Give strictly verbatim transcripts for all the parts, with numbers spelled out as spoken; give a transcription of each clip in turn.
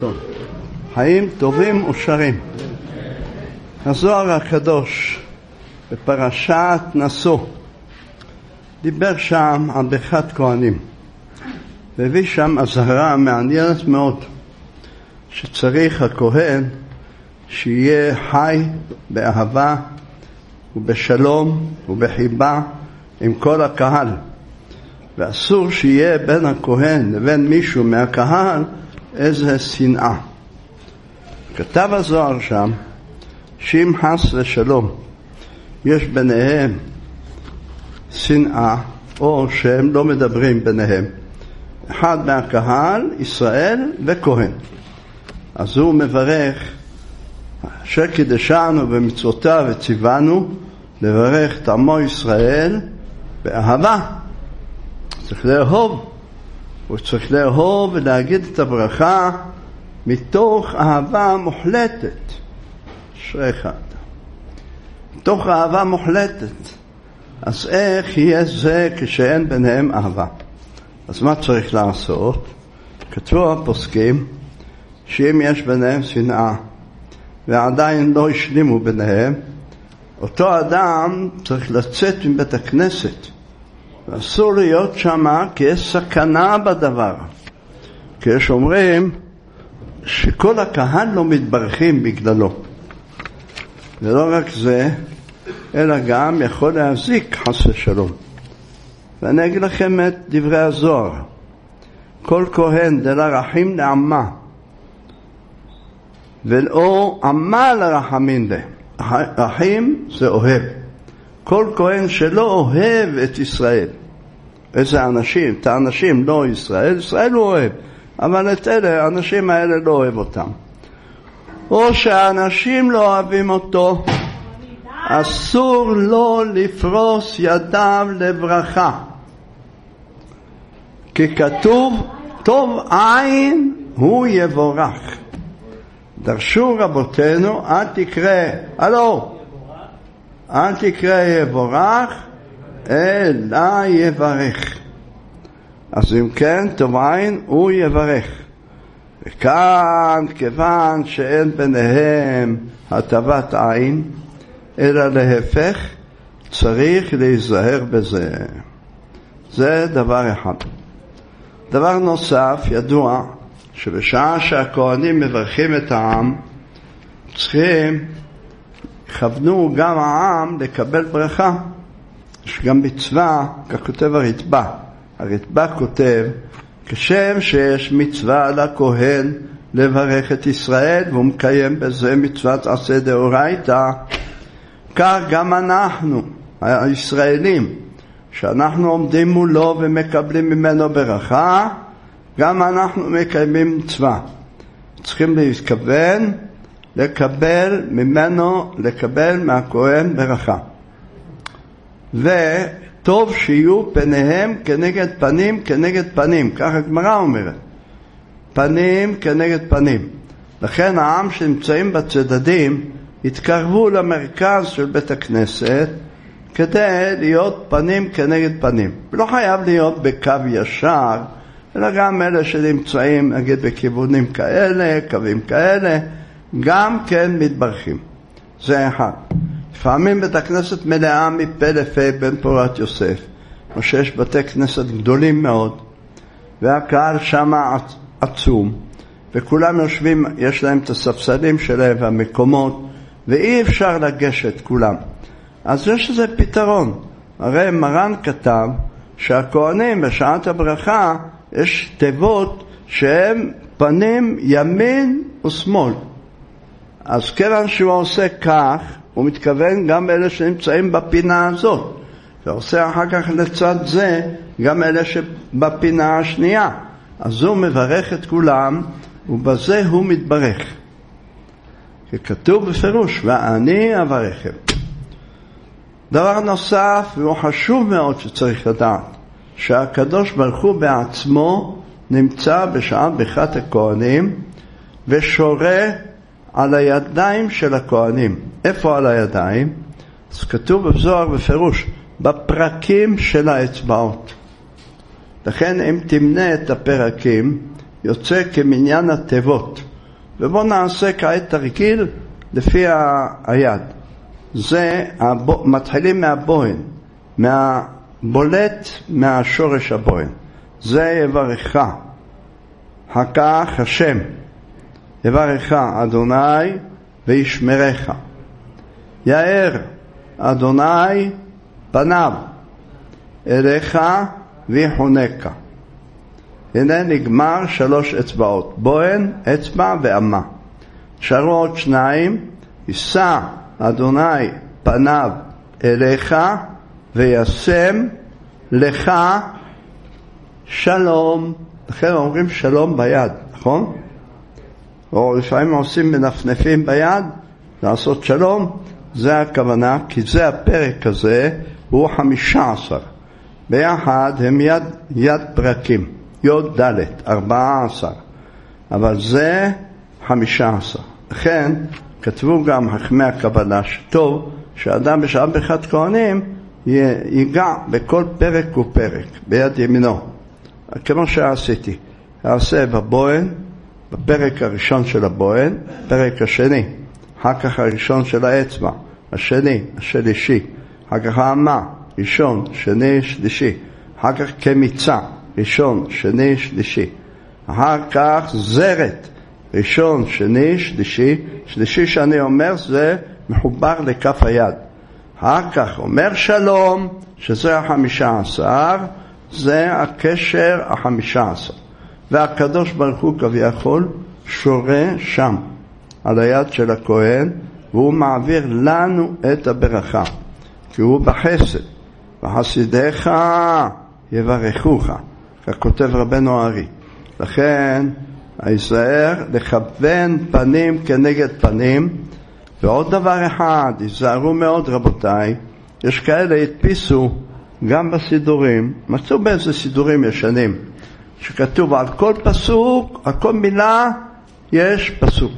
חיים טובים ושרים. הזוהר הקדוש בפרשת נשוא דיבר שם על ברכת כהנים, והביא שם אזהרה מעניינת מאוד, שצריך הכהן שיהיה חי באהבה ובשלום ובחיבה עם כל הקהל, ואסור שיהיה בין הכהן לבין מישהו מהקהל איזה שנאה. כתב הזוהר שם שאם חס ושלום יש ביניהם שנאה, או שהם לא מדברים ביניהם, אחד מהקהל, ישראל וכהן, אז הוא מברך שקידשנו במצוותיו וציוונו לברך את עמו ישראל באהבה. צריך לאהוב, הוא צריך לאהוב ולהגיד את הברכה מתוך אהבה מוחלטת. אשריך אתה, מתוך אהבה מוחלטת. אז איך יהיה זה כשאין ביניהם אהבה? אז מה צריך לעשות? כתבו הפוסקים שאם יש ביניהם שנאה ועדיין לא השלימו ביניהם, אותו אדם צריך לצאת מבית הכנסת, ואסור להיות שמה, כי יש סכנה בדבר. כי יש אומרים שכל הקהל לא מתברכים בגללו. ולא רק זה, אלא גם יכול להזיק חס ושלום. ואני אגיד לכם את דברי הזוהר. כל כהן דלה רחים לעמה, ולא עמה לרחמין לה. רחים זה אוהב. כל כהן שלא אוהב את ישראל, איזה אנשים, את האנשים לא ישראל, ישראל הוא אוהב, אבל את אלה, האנשים האלה לא אוהב אותם, או שהאנשים לא אוהבים אותו, אסור לו לפרוס ידיו לברכה, כי כתוב טוב עין הוא יבורך. דרשו רבותינו, אל תקרא הלו אל תקרא יבורך אלא יברך. אז אם כן, טוב עין הוא יברך. וכאן כיוון שאין ביניהם הטבת עין אלא להפך, צריך להיזהר בזה. זה דבר אחד. דבר נוסף, ידוע שבשעה שהכהנים מברכים את העם, צריכים כוונו גם העם לקבל ברכה. יש גם מצווה, ככותב הרתב"א. הרתב"א כותב, כשם שיש מצווה לכהן לברך את ישראל, והוא מקיים בזה מצוות עשה דאורייתא, כך גם אנחנו, הישראלים, שאנחנו עומדים מולו ומקבלים ממנו ברכה, גם אנחנו מקיימים מצווה. צריכים להתכוון לקבל ממנו, לקבל מהכהן ברכה. וטוב שיהיו פניהם כנגד פנים כנגד פנים, כך הגמרא אומרת, פנים כנגד פנים. לכן העם שנמצאים בצדדים התקרבו למרכז של בית הכנסת כדי להיות פנים כנגד פנים. לא חייב להיות בקו ישר, אלא גם אלה שנמצאים נגיד בכיוונים כאלה, קווים כאלה, גם כן מתברכים. זה אחד. לפעמים בית הכנסת מלאה מפה לפה בן פורת יוסף, כמו שיש בתי כנסת גדולים מאוד, והקהל שם עצום, וכולם יושבים, יש להם את הספסלים שלהם והמקומות, ואי אפשר לגשת כולם. אז יש איזה פתרון. הרי מרן כתב שהכהנים בשעת הברכה יש תיבות שהם פנים ימין ושמאל. אז כיוון שהוא עושה כך, הוא מתכוון גם אלה שנמצאים בפינה הזאת, ועושה אחר כך לצד זה גם אלה שבפינה השנייה. אז הוא מברך את כולם, ובזה הוא מתברך. ככתוב בפירוש, ואני אברכם. דבר נוסף, והוא חשוב מאוד שצריך לדעת, שהקדוש ברוך הוא בעצמו נמצא בשעת ברכת הכהנים, ושורה על הידיים של הכהנים. איפה על הידיים? אז כתוב בזוהר בפירוש, בפרקים של האצבעות. לכן אם תמנה את הפרקים, יוצא כמניין התיבות. ובואו נעשה כעת תרגיל לפי היד. זה הבו, מתחילים מהבוהן, מהבולט מהשורש הבוהן. זה יברך, אחר כך השם, יברך אדוני וישמרך, יאר אדוני פניו אליך ויחונקה. הנה נגמר שלוש אצבעות, בוהן, אצבע ואמה. נשארו עוד שניים, יישא אדוני פניו אליך וישם לך שלום. לכן אומרים שלום ביד, נכון? או לפעמים עושים מנפנפים ביד לעשות שלום. זה הכוונה, כי זה הפרק הזה, הוא חמישה עשר. ביחד הם יד, יד פרקים, יוד ד' ארבעה עשר, אבל זה חמישה עשר. לכן כתבו גם חכמי הקבלה שטוב שאדם בשעה ברכת כהנים ייגע בכל פרק ופרק ביד ימינו, כמו שעשיתי. אעשה בבוהן, בפרק הראשון של הבוהן, פרק השני, אחר כך הראשון של האצבע, השני, השלישי, אחר כך האמה, ראשון, שני, שלישי, אחר כך כמיצה, ראשון, שני, שלישי, אחר כך זרת, ראשון, שני, שלישי. שלישי שאני אומר זה מחובר לכף היד. אחר כך אומר שלום, שזה החמישה עשר, זה הקשר החמישה עשר. והקדוש ברוך הוא כביכול שורה שם על היד של הכהן, והוא מעביר לנו את הברכה, כי הוא בחסד. וחסידיך יברכוך, כך כותב רבנו ארי. לכן היזהר לכוון פנים כנגד פנים. ועוד דבר אחד, היזהרו מאוד רבותיי, יש כאלה הדפיסו גם בסידורים, מצאו באיזה סידורים ישנים, שכתוב על כל פסוק, על כל מילה יש פסוק.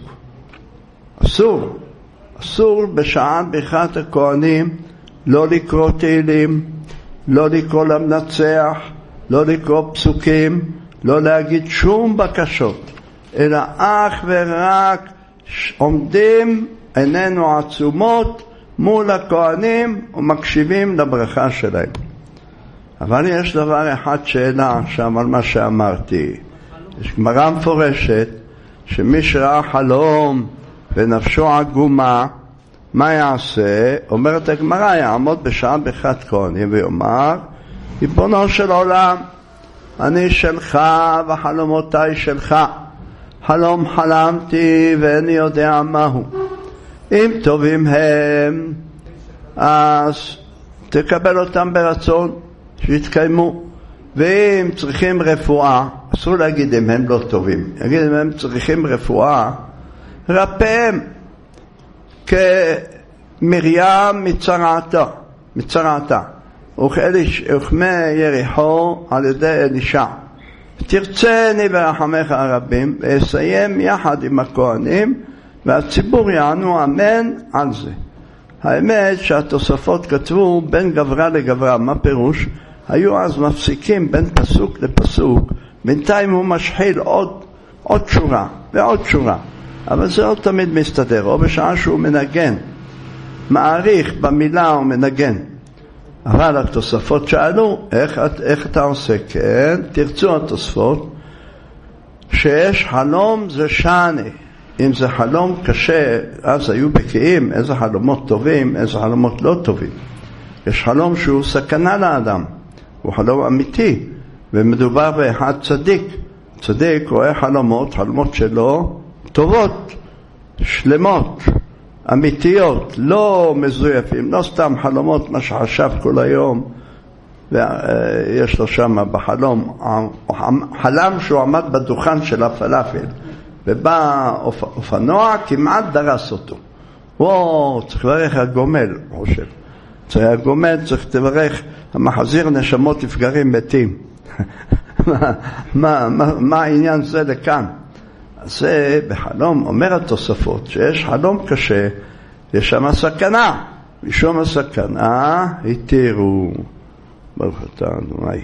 אסור, אסור בשעה ברכת הכהנים לא לקרוא תהילים, לא לקרוא למנצח, לא לקרוא פסוקים, לא להגיד שום בקשות, אלא אך ורק עומדים עינינו עצומות מול הכהנים ומקשיבים לברכה שלהם. אבל יש דבר אחד שאלה שם על מה שאמרתי. יש גמרא מפורשת שמי שראה חלום ונפשו עגומה, מה יעשה? אומרת הגמרא, יעמוד בשעה ברכת כהנים ויאמר, ריבונו של עולם, אני שלך וחלומותיי שלך. חלום חלמתי ואיני יודע מהו. אם טובים הם, אז תקבל אותם ברצון, שיתקיימו. ואם צריכים רפואה, אסור להגיד אם הם לא טובים, להגיד אם הם צריכים רפואה, רפאם כמרים מצרעתה, מצרעתה. וכמה יריחו על ידי אלישע. תרצני ברחמך הרבים, ואסיים יחד עם הכהנים, והציבור יענו אמן על זה. האמת שהתוספות כתבו בין גברה לגברה. מה פירוש? היו אז מפסיקים בין פסוק לפסוק, בינתיים הוא משחיל עוד, עוד שורה ועוד שורה, אבל זה לא תמיד מסתדר. או בשעה שהוא מנגן, מעריך במילה הוא מנגן. אבל התוספות שאלו, איך, איך אתה עושה? כן, תרצו התוספות, שיש חלום זה שני. אם זה חלום קשה, אז היו בקיאים איזה חלומות טובים, איזה חלומות לא טובים. יש חלום שהוא סכנה לאדם, הוא חלום אמיתי, ומדובר באחד צדיק. צדיק רואה חלומות, חלומות שלו טובות, שלמות, אמיתיות, לא מזויפים, לא סתם חלומות מה שחשב כל היום. ויש לו שם בחלום, חלם שהוא עמד בדוכן של הפלאפל, ובא אופנוע כמעט דרס אותו. וואו, צריך לברך הגומל, הוא חושב. צריך הגומל, צריך לברך המחזיר נשמות לפגרים מתים. מה, מה, מה, מה העניין זה לכאן? זה בחלום, אומר התוספות, שיש חלום קשה, יש שם סכנה. משום הסכנה, התירו. ברוך אתה אדוני,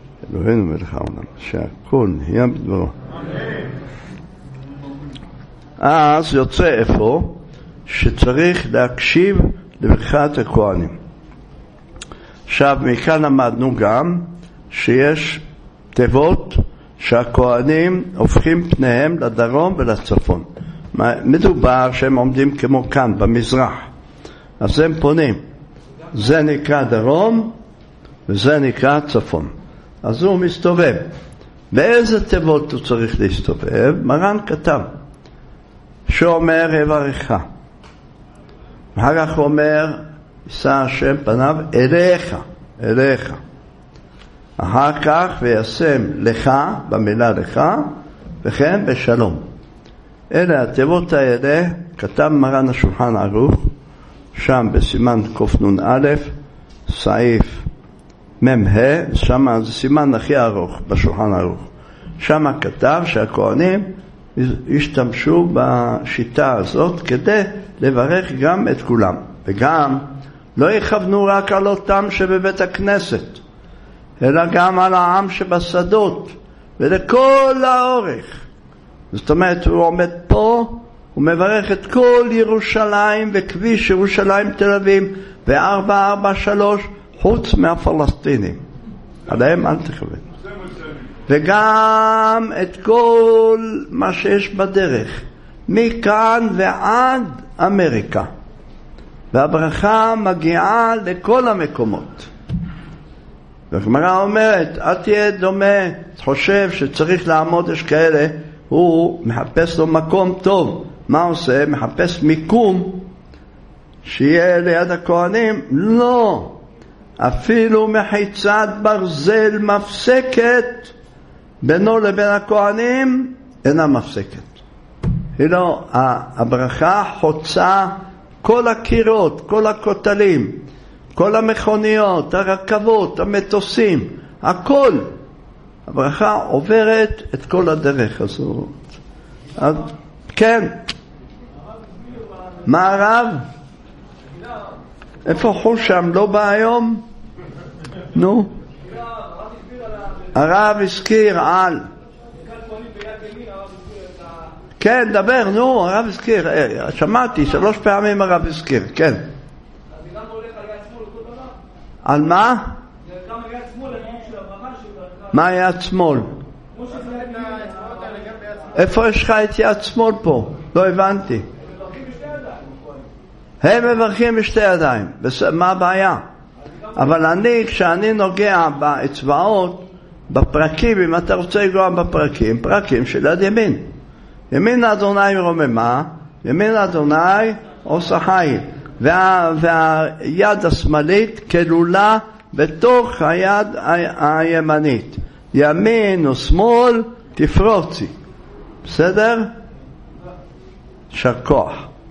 אלוהינו מלך העולם, שהכל נהיה בדברו. אמן. אז יוצא איפה שצריך להקשיב לברכת הכהנים. עכשיו מכאן למדנו גם שיש תיבות שהכהנים הופכים פניהם לדרום ולצפון. מדובר שהם עומדים כמו כאן במזרח, אז הם פונים, זה נקרא דרום וזה נקרא צפון. אז הוא מסתובב. באיזה תיבות הוא צריך להסתובב? מרן כתב שאומר יברך, אחר כך אומר יישא השם פניו אליך, אליך, אחר כך וישם לך, במילה לך, וכן בשלום. אלה התיבות האלה כתב מרן השולחן ערוך, שם בסימן קנ"א סעיף מ"ה, שם זה סימן הכי ארוך בשולחן ערוך. שם כתב שהכהנים השתמשו בשיטה הזאת כדי לברך גם את כולם, וגם לא יכוונו רק על אותם שבבית הכנסת, אלא גם על העם שבשדות ולכל האורך. זאת אומרת, הוא עומד פה, הוא מברך את כל ירושלים וכביש ירושלים תל אביב ו-ארבע ארבע שלוש, חוץ מהפלסטינים, עליהם אל תכוון, וגם את כל מה שיש בדרך מכאן ועד אמריקה, והברכה מגיעה לכל המקומות. והגמרא אומרת, אל תהיה דומה, חושב שצריך לעמוד, יש כאלה, הוא מחפש לו מקום טוב. מה עושה? מחפש מיקום שיהיה ליד הכהנים? לא, אפילו מחיצת ברזל מפסקת בינו לבין הכהנים אינה מפסקת. לא, הברכה חוצה כל הקירות, כל הכותלים, כל המכוניות, הרכבות, המטוסים, הכל. הברכה עוברת את כל הדרך הזאת. אז, כן. מה הרב? איפה חושם? לא בא היום? נו. הרב הזכיר על... כן, דבר, נו, הרב הזכיר. שמעתי, שלוש פעמים הרב הזכיר, כן. על מה? מה יד שמאל? איפה יש לך את יד שמאל פה? לא הבנתי. הם מברכים בשתי ידיים. מה הבעיה? אבל אני, כשאני נוגע באצבעות, בפרקים, אם אתה רוצה לגוע בפרקים, פרקים של יד ימין. ימין אדוני רוממה, ימין אדוני עושה חיל. וה, והיד השמאלית כלולה בתוך היד הימנית. ימין ושמאל תפרוצי. בסדר? שכוח.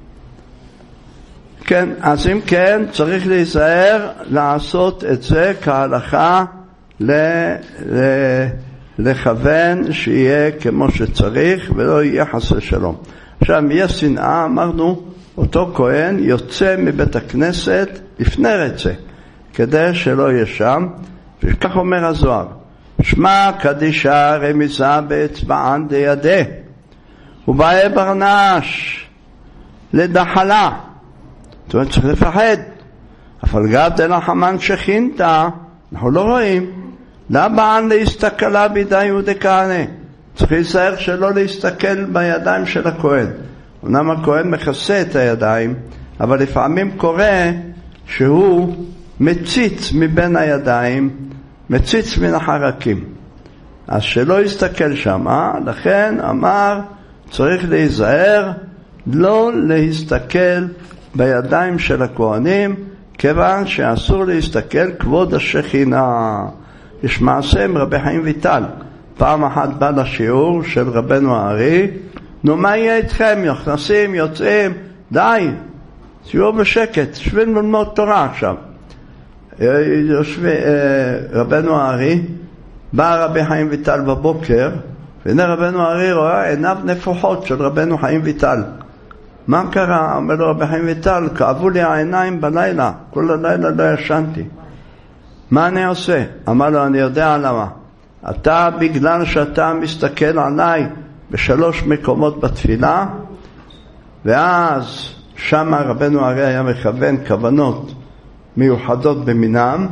כן, אז אם כן צריך להיזהר לעשות את זה כהלכה, ל, ל, לכוון שיהיה כמו שצריך ולא יהיה חס ושלום. עכשיו יש שנאה, אמרנו, אותו כהן יוצא מבית הכנסת לפני רצה כדי שלא יהיה שם, וכך אומר הזוהר, שמע קדישה רמיזה באצבען דידה ובאי ברנש לדחלה. זאת אומרת, צריך לפחד. אבל גב דלחמן שכינתה, אנחנו לא רואים. לבען להסתכלה בידי ודכהנה. צריך להיזהר שלא להסתכל בידיים של הכהן. אמנם הכהן מכסה את הידיים, אבל לפעמים קורה שהוא מציץ מבין הידיים, מציץ מן החרקים. אז שלא יסתכל שם, אה? לכן אמר, צריך להיזהר לא להסתכל בידיים של הכהנים, כיוון שאסור להסתכל כבוד השכינה. יש מעשה עם רבי חיים ויטל, פעם אחת בא לשיעור של רבנו הארי, נו מה יהיה איתכם, נכנסים, יוצאים, די, שיעור בשקט, שבים ללמוד תורה עכשיו. רבנו הארי, בא רבי חיים ויטל בבוקר, והנה רבנו הארי רואה עיניו נפוחות של רבנו חיים ויטל. מה קרה? אומר לו רבי חיים ויטל, כאבו לי העיניים בלילה, כל הלילה לא ישנתי. מה אני עושה? אמר לו, אני יודע למה. אתה, בגלל שאתה מסתכל עליי בשלוש מקומות בתפילה, ואז שם רבנו הרי היה מכוון כוונות מיוחדות במינם,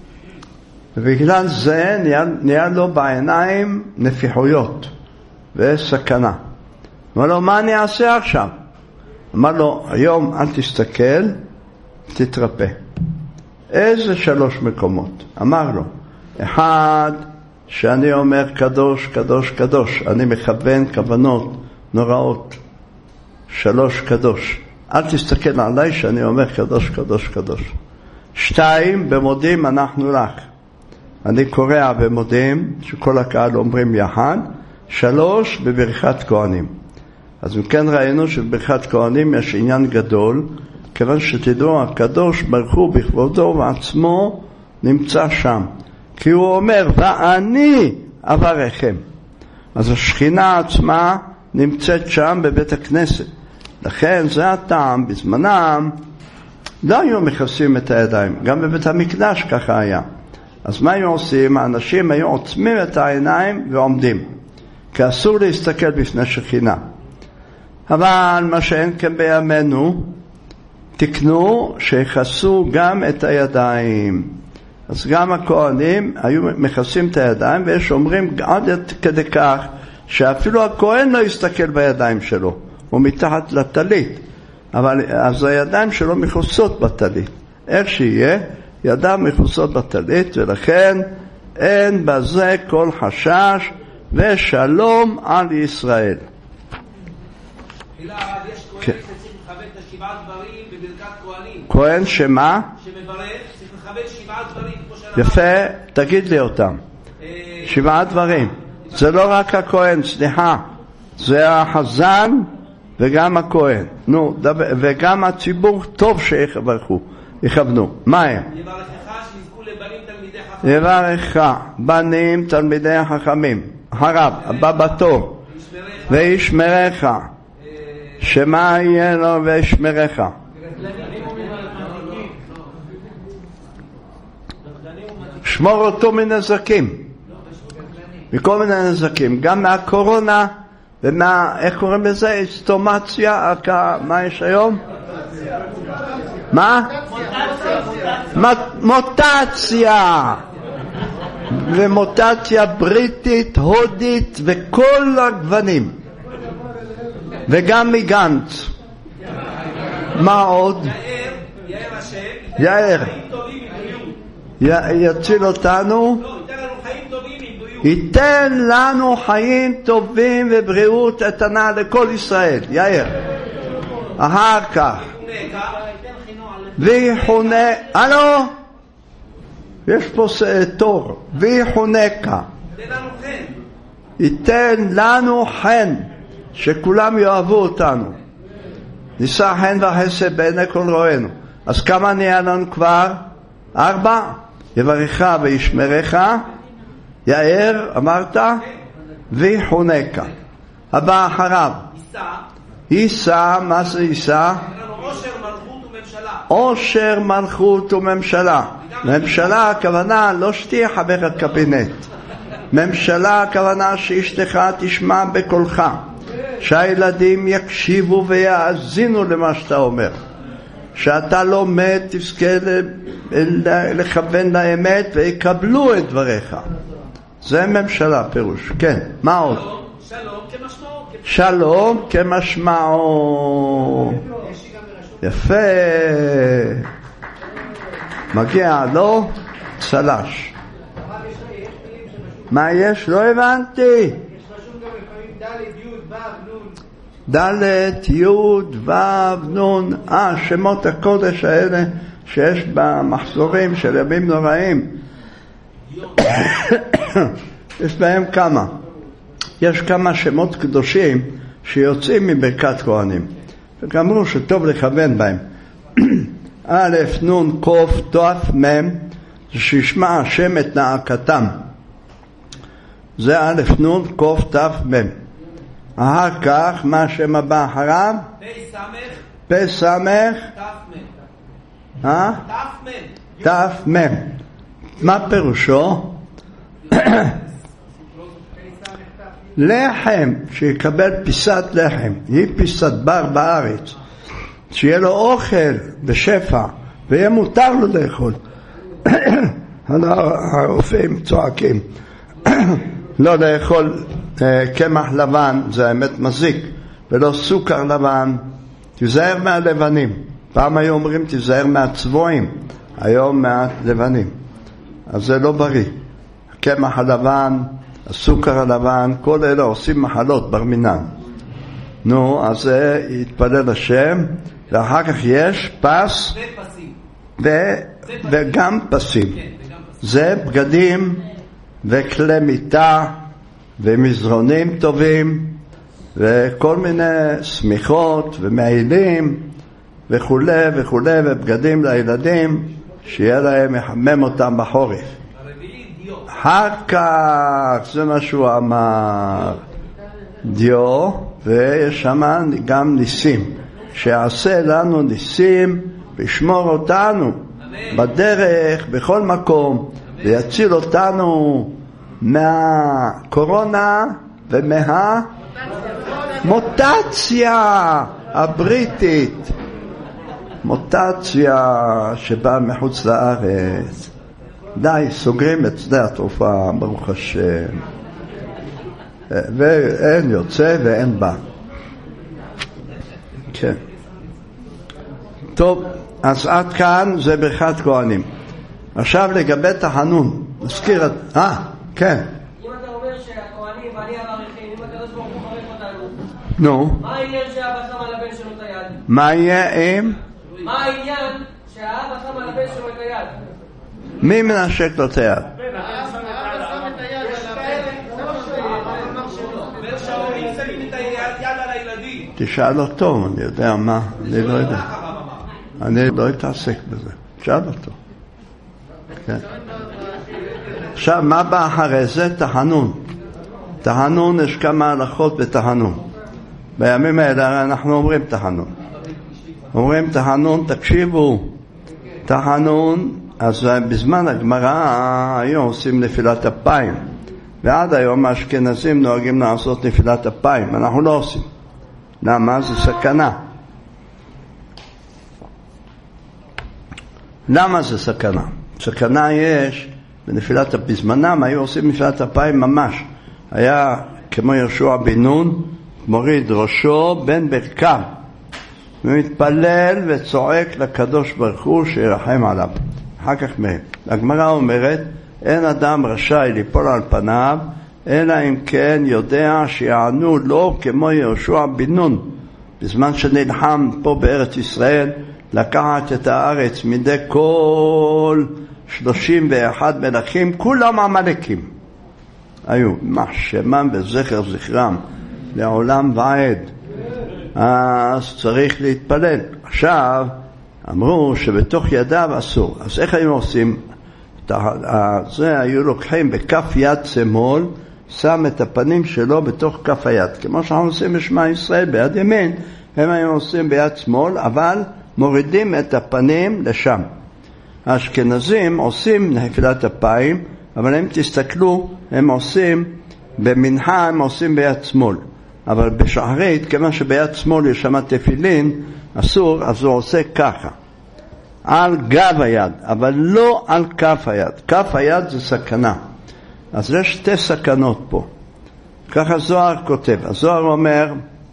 ובגלל זה נהיה, נהיה לו בעיניים נפיחויות וסכנה. אמר לו, מה אני אעשה עכשיו? אמר לו, היום אל תסתכל, תתרפא. איזה שלוש מקומות? אמר לו, אחד, שאני אומר קדוש, קדוש, קדוש, אני מכוון כוונות נוראות. שלוש, קדוש. אל תסתכל עליי שאני אומר קדוש, קדוש, קדוש. שתיים, במודים אנחנו לך. אני קורא במודים, שכל הקהל אומרים יחד. שלוש, בברכת כהנים. אז מכן ראינו שבברכת כהנים יש עניין גדול, כיוון שתדעו, הקדוש ברוך הוא בכבודו ועצמו נמצא שם. כי הוא אומר, ואני אברכם. אז השכינה עצמה נמצאת שם בבית הכנסת. לכן זה הטעם, בזמנם לא היו מכסים את הידיים, גם בבית המקדש ככה היה. אז מה היו עושים? האנשים היו עוצמים את העיניים ועומדים, כי אסור להסתכל בפני שכינה. אבל מה שאין כן בימינו, תקנו שיכסו גם את הידיים. אז גם הכהנים היו מכסים את הידיים, ויש אומרים עד כדי כך שאפילו הכהן לא יסתכל בידיים שלו, הוא מתחת לטלית, אבל אז הידיים שלו מכוסות בטלית. איך שיהיה, ידיו מכוסות בטלית, ולכן אין בזה כל חשש, ושלום על ישראל. תחילה, יש כהן שצריך לכוון את השבעה דברים בברכת כהנים. כהן שמה? שמברך, צריך לכוון שבעה דברים. יפה, תגיד לי אותם. שבעה דברים. זה לא רק הכהן, סליחה. זה החזן וגם הכהן. נו, וגם הציבור טוב שיברכו, יכוונו. מה הם? יברכך שיזכו לבנים תלמידי חכמים. יברכך בנים תלמידי החכמים. הרב, הבא בתור. וישמרך. שמה יהיה לו וישמרך? שמור אותו מנזקים, מכל מיני נזקים, גם מהקורונה ומה, איך קוראים לזה? סטומציה, מה יש היום? מה? מוטציה, ומוטציה בריטית, הודית וכל הגוונים, וגם מגנץ. מה עוד? יאיר יציל אותנו, ייתן לנו חיים טובים ובריאות איתנה לכל ישראל. יאיר, אחר כך ויחונה, הלו, יש פה תור, ויחונקה, ייתן לנו חן, שכולם יאהבו אותנו, נישא חן וחסד בעיני כל רואינו. אז כמה נהיה לנו כבר? ארבע. יברכך וישמרך, יאר, אמרת, ויחונקה. הבא אחריו, יישא. מה זה יישא? עושר מלכות וממשלה. עושר מלכות וממשלה. ממשלה הכוונה לא שתהיה חבר הקבינט. ממשלה הכוונה שאשתך תשמע בקולך, שהילדים יקשיבו ויאזינו למה שאתה אומר, שאתה לומד תזכה לכוון לאמת ויקבלו את דבריך. זה ממשלה פירוש. כן, מה עוד? שלום כמשמעו. שלום כמשמעו. יפה. מגיע לו צלש. מה יש? לא הבנתי. דלת, יוד, וו, נון. אה, שמות הקודש האלה שיש במחזורים של ימים נוראים. יש בהם כמה. יש כמה שמות קדושים שיוצאים מברכת כהנים. וכאמרו שטוב לכוון בהם. א', נון, קוף, תוף, מם, שישמע השם את נאקתם. זה א', נון, קוף, תף, מם. אחר כך, מה השם הבא אחריו? פ' סמך ת' מ'. ת' מ'. מה פירושו? לחם, שיקבל פיסת לחם, היא פיסת בר בארץ, שיהיה לו אוכל בשפע, ויהיה מותר לו לאכול. הרופאים צועקים, לא לאכול קמח לבן, זה האמת מזיק, ולא סוכר לבן, תיזהר מהלבנים. פעם היו אומרים תיזהר מהצבועים, היום מהלבנים, אז זה לא בריא. הקמח הלבן, הסוכר הלבן, כל אלה עושים מחלות ברמינן. נו, אז זה יתפלל השם, ואחר כך יש פס ו... וגם פסים. זה בגדים וכלי מיטה ומזרונים טובים וכל מיני סמיכות ומעילים וכו' וכו', ובגדים לילדים שיהיה להם יחמם אותם בחורף. אחר כך זה מה שהוא אמר, דיו, ויש שם גם ניסים, שיעשה לנו ניסים וישמור אותנו בדרך בכל מקום, ויציל אותנו מהקורונה ומהמוטציה הבריטית, מוטציה שבאה מחוץ לארץ. די, סוגרים את שדה התרופה, ברוך השם, ואין יוצא ואין בא. כן. טוב, אז עד כאן זה ברכת כהנים. עכשיו לגבי תחנון, נזכיר את... אה, כן. אם אתה אומר שהכהנים ואני המעריכים, אם הקדוש ברוך הוא מעריך אותנו, נו. מה העניין שהאבא שם על הבן שלו את היד? מה יהיה אם? מה העניין שהאבא שם על הבן שלו את היד? מי מנשק לו את היד? תשאל אותו, אני יודע מה, אני לא יודע. אני לא אתעסק בזה, תשאל אותו. כן. עכשיו, מה בא אחרי זה? תחנון. תחנון, יש כמה הלכות בתחנון. בימים האלה אנחנו אומרים תחנון. אומרים תחנון, תקשיבו, תחנון, אז בזמן הגמרא היום עושים נפילת אפיים, ועד היום האשכנזים נוהגים לעשות נפילת אפיים, אנחנו לא עושים. למה? זה סכנה. למה זה סכנה? סכנה יש בנפילת, בזמנם היו עושים נפילת אפיים ממש, היה כמו יהושע בן נון, מוריד ראשו בין ברכיו ומתפלל וצועק לקדוש ברוך הוא שירחם עליו. אחר כך מהם. הגמרא אומרת, אין אדם רשאי ליפול על פניו, אלא אם כן יודע שיענו לו כמו יהושע בן נון, בזמן שנלחם פה בארץ ישראל, לקחת את הארץ מידי כל שלושים ואחד מלכים, כולם עמלקים. היו, מה שמם וזכר זכרם, לעולם ועד. אז צריך להתפלל. עכשיו, אמרו שבתוך ידיו אסור. אז איך היו עושים? זה היו לוקחים בכף יד שמאל, שם את הפנים שלו בתוך כף היד. כמו שאנחנו עושים בשמע ישראל ביד ימין, הם היו עושים ביד שמאל, אבל מורידים את הפנים לשם. האשכנזים עושים נפילת אפיים, אבל אם תסתכלו, הם עושים, במנחה הם עושים ביד שמאל. אבל בשחרית, כמה שביד שמאל יש שם תפילין, אסור, אז הוא עושה ככה. על גב היד, אבל לא על כף היד. כף היד זה סכנה. אז יש שתי סכנות פה. ככה זוהר כותב. הזוהר אומר,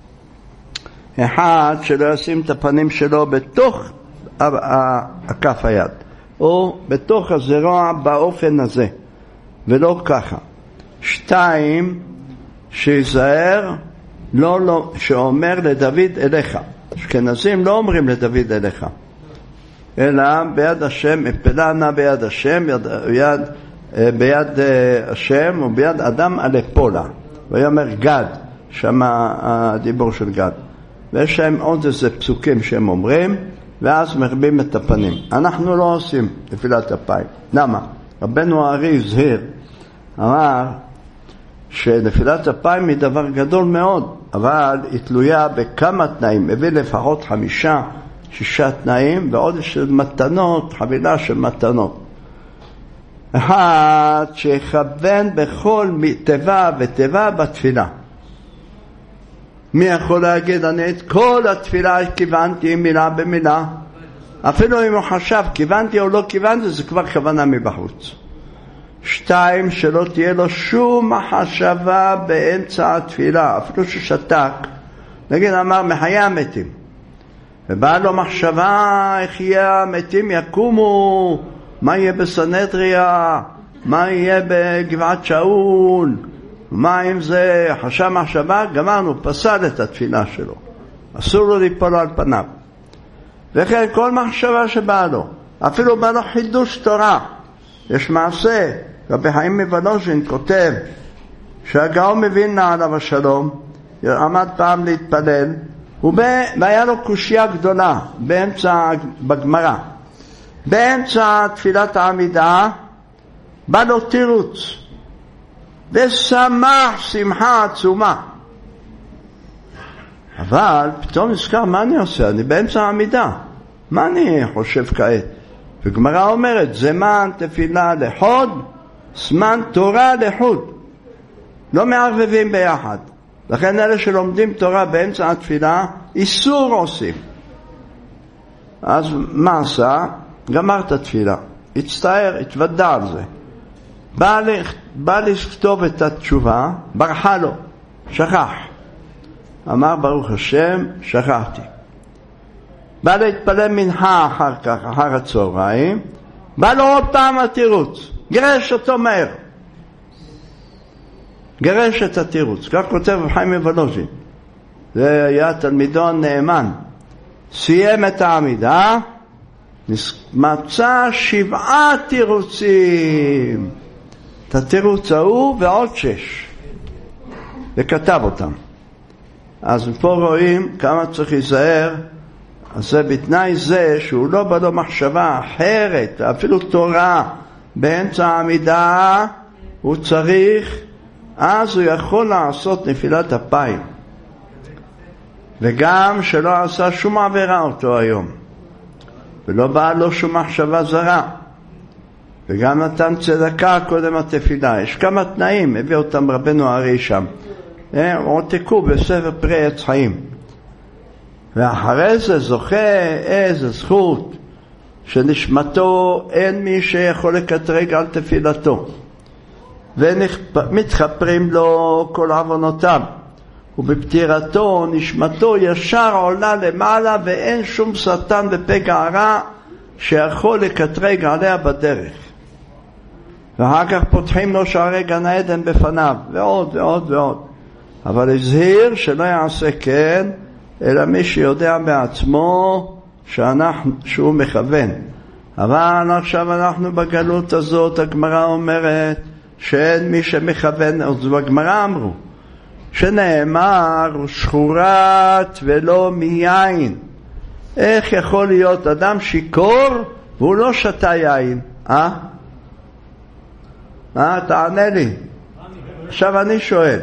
אחד שלא ישים את הפנים שלו בתוך הכף היד, או בתוך הזרוע באופן הזה, ולא ככה. שתיים, שיזהר, לא, לא, שאומר לדוד אליך. אשכנזים לא אומרים לדוד אליך, אלא ביד השם, הפלה נא ביד השם, יד, יד, ביד השם וביד אדם עלי פולה. ויאמר גד, שם הדיבור של גד. ויש להם עוד איזה פסוקים שהם אומרים, ואז מרבים את הפנים. אנחנו לא עושים נפילת אפיים. למה? רבנו הארי הזהיר, אמר שנפילת אפיים היא דבר גדול מאוד, אבל היא תלויה בכמה תנאים. הביא לפחות חמישה, שישה תנאים, ועוד של מתנות, חבילה של מתנות. אחד שיכוון בכל תיבה ותיבה בתפילה. מי יכול להגיד, אני את כל התפילה כיוונתי מילה במילה? אפילו אם הוא חשב כיוונתי או לא כיוונתי, זה כבר כוונה מבחוץ. שתיים, שלא תהיה לו שום מחשבה באמצע התפילה, אפילו ששתק. נגיד אמר מחיי המתים, ובאה לו מחשבה איך יהיה המתים יקומו, מה יהיה בסנהדריה, מה יהיה בגבעת שאול, מה אם זה חשב מחשבה, גמרנו, פסל את התפילה שלו, אסור לו ליפול על פניו. וכן כל מחשבה שבאה לו, אפילו בא לו חידוש תורה. יש מעשה, רבי חיים מוולוז'ין כותב שהגאון מווילנה עליו השלום עמד פעם להתפלל, והיה לו קושיה גדולה באמצע, בגמרא, באמצע תפילת העמידה בא לו תירוץ ושמח שמחה עצומה, אבל פתאום נזכר, מה אני עושה? אני באמצע העמידה, מה אני חושב כעת? וגמרא אומרת, זמן תפילה לחוד, זמן תורה לחוד, לא מערבבים ביחד. לכן אלה שלומדים תורה באמצע התפילה איסור עושים. אז מה עשה? גמר את התפילה, הצטער, התוודע על זה, בא, בא לכתוב את התשובה, ברחה לו, שכח, אמר ברוך השם שכחתי. בא להתפלל מנחה אחר כך, אחר הצהריים, בא לו עוד פעם התירוץ, גרש אותו מהר, גרש את התירוץ. כך כותב חיים מוולוז'ין, זה היה תלמידו הנאמן. סיים את העמידה, מצא שבעה תירוצים, את התירוץ ההוא ועוד שש, וכתב אותם. אז פה רואים כמה צריך להיזהר. אז זה בתנאי זה שהוא לא בא לו מחשבה אחרת, אפילו תורה באמצע העמידה, הוא צריך, אז הוא יכול לעשות נפילת אפיים, וגם שלא עשה שום עבירה אותו היום, ולא בא לו שום מחשבה זרה, וגם נתן צדקה קודם התפילה. יש כמה תנאים, הביא אותם רבנו הרי שם, עותקו בספר פרי עץ חיים. ואחרי זה זוכה איזה זכות שנשמתו אין מי שיכול לקטרג על תפילתו, ומתחפרים לו כל עוונותיו, ובפטירתו נשמתו ישר עולה למעלה, ואין שום שטן ופגע רע שיכול לקטרג עליה בדרך. ואחר כך פותחים לו שערי גן עדן בפניו, ועוד ועוד ועוד. אבל הזהיר שלא יעשה כן אלא מי שיודע בעצמו שאנחנו, שהוא מכוון. אבל עכשיו אנחנו בגלות הזאת, הגמרא אומרת שאין מי שמכוון. אז בגמרא אמרו שנאמר שחורת ולא מיין. איך יכול להיות אדם שיקור והוא לא שתה יין? אה? אה? תענה לי. עכשיו אני שואל.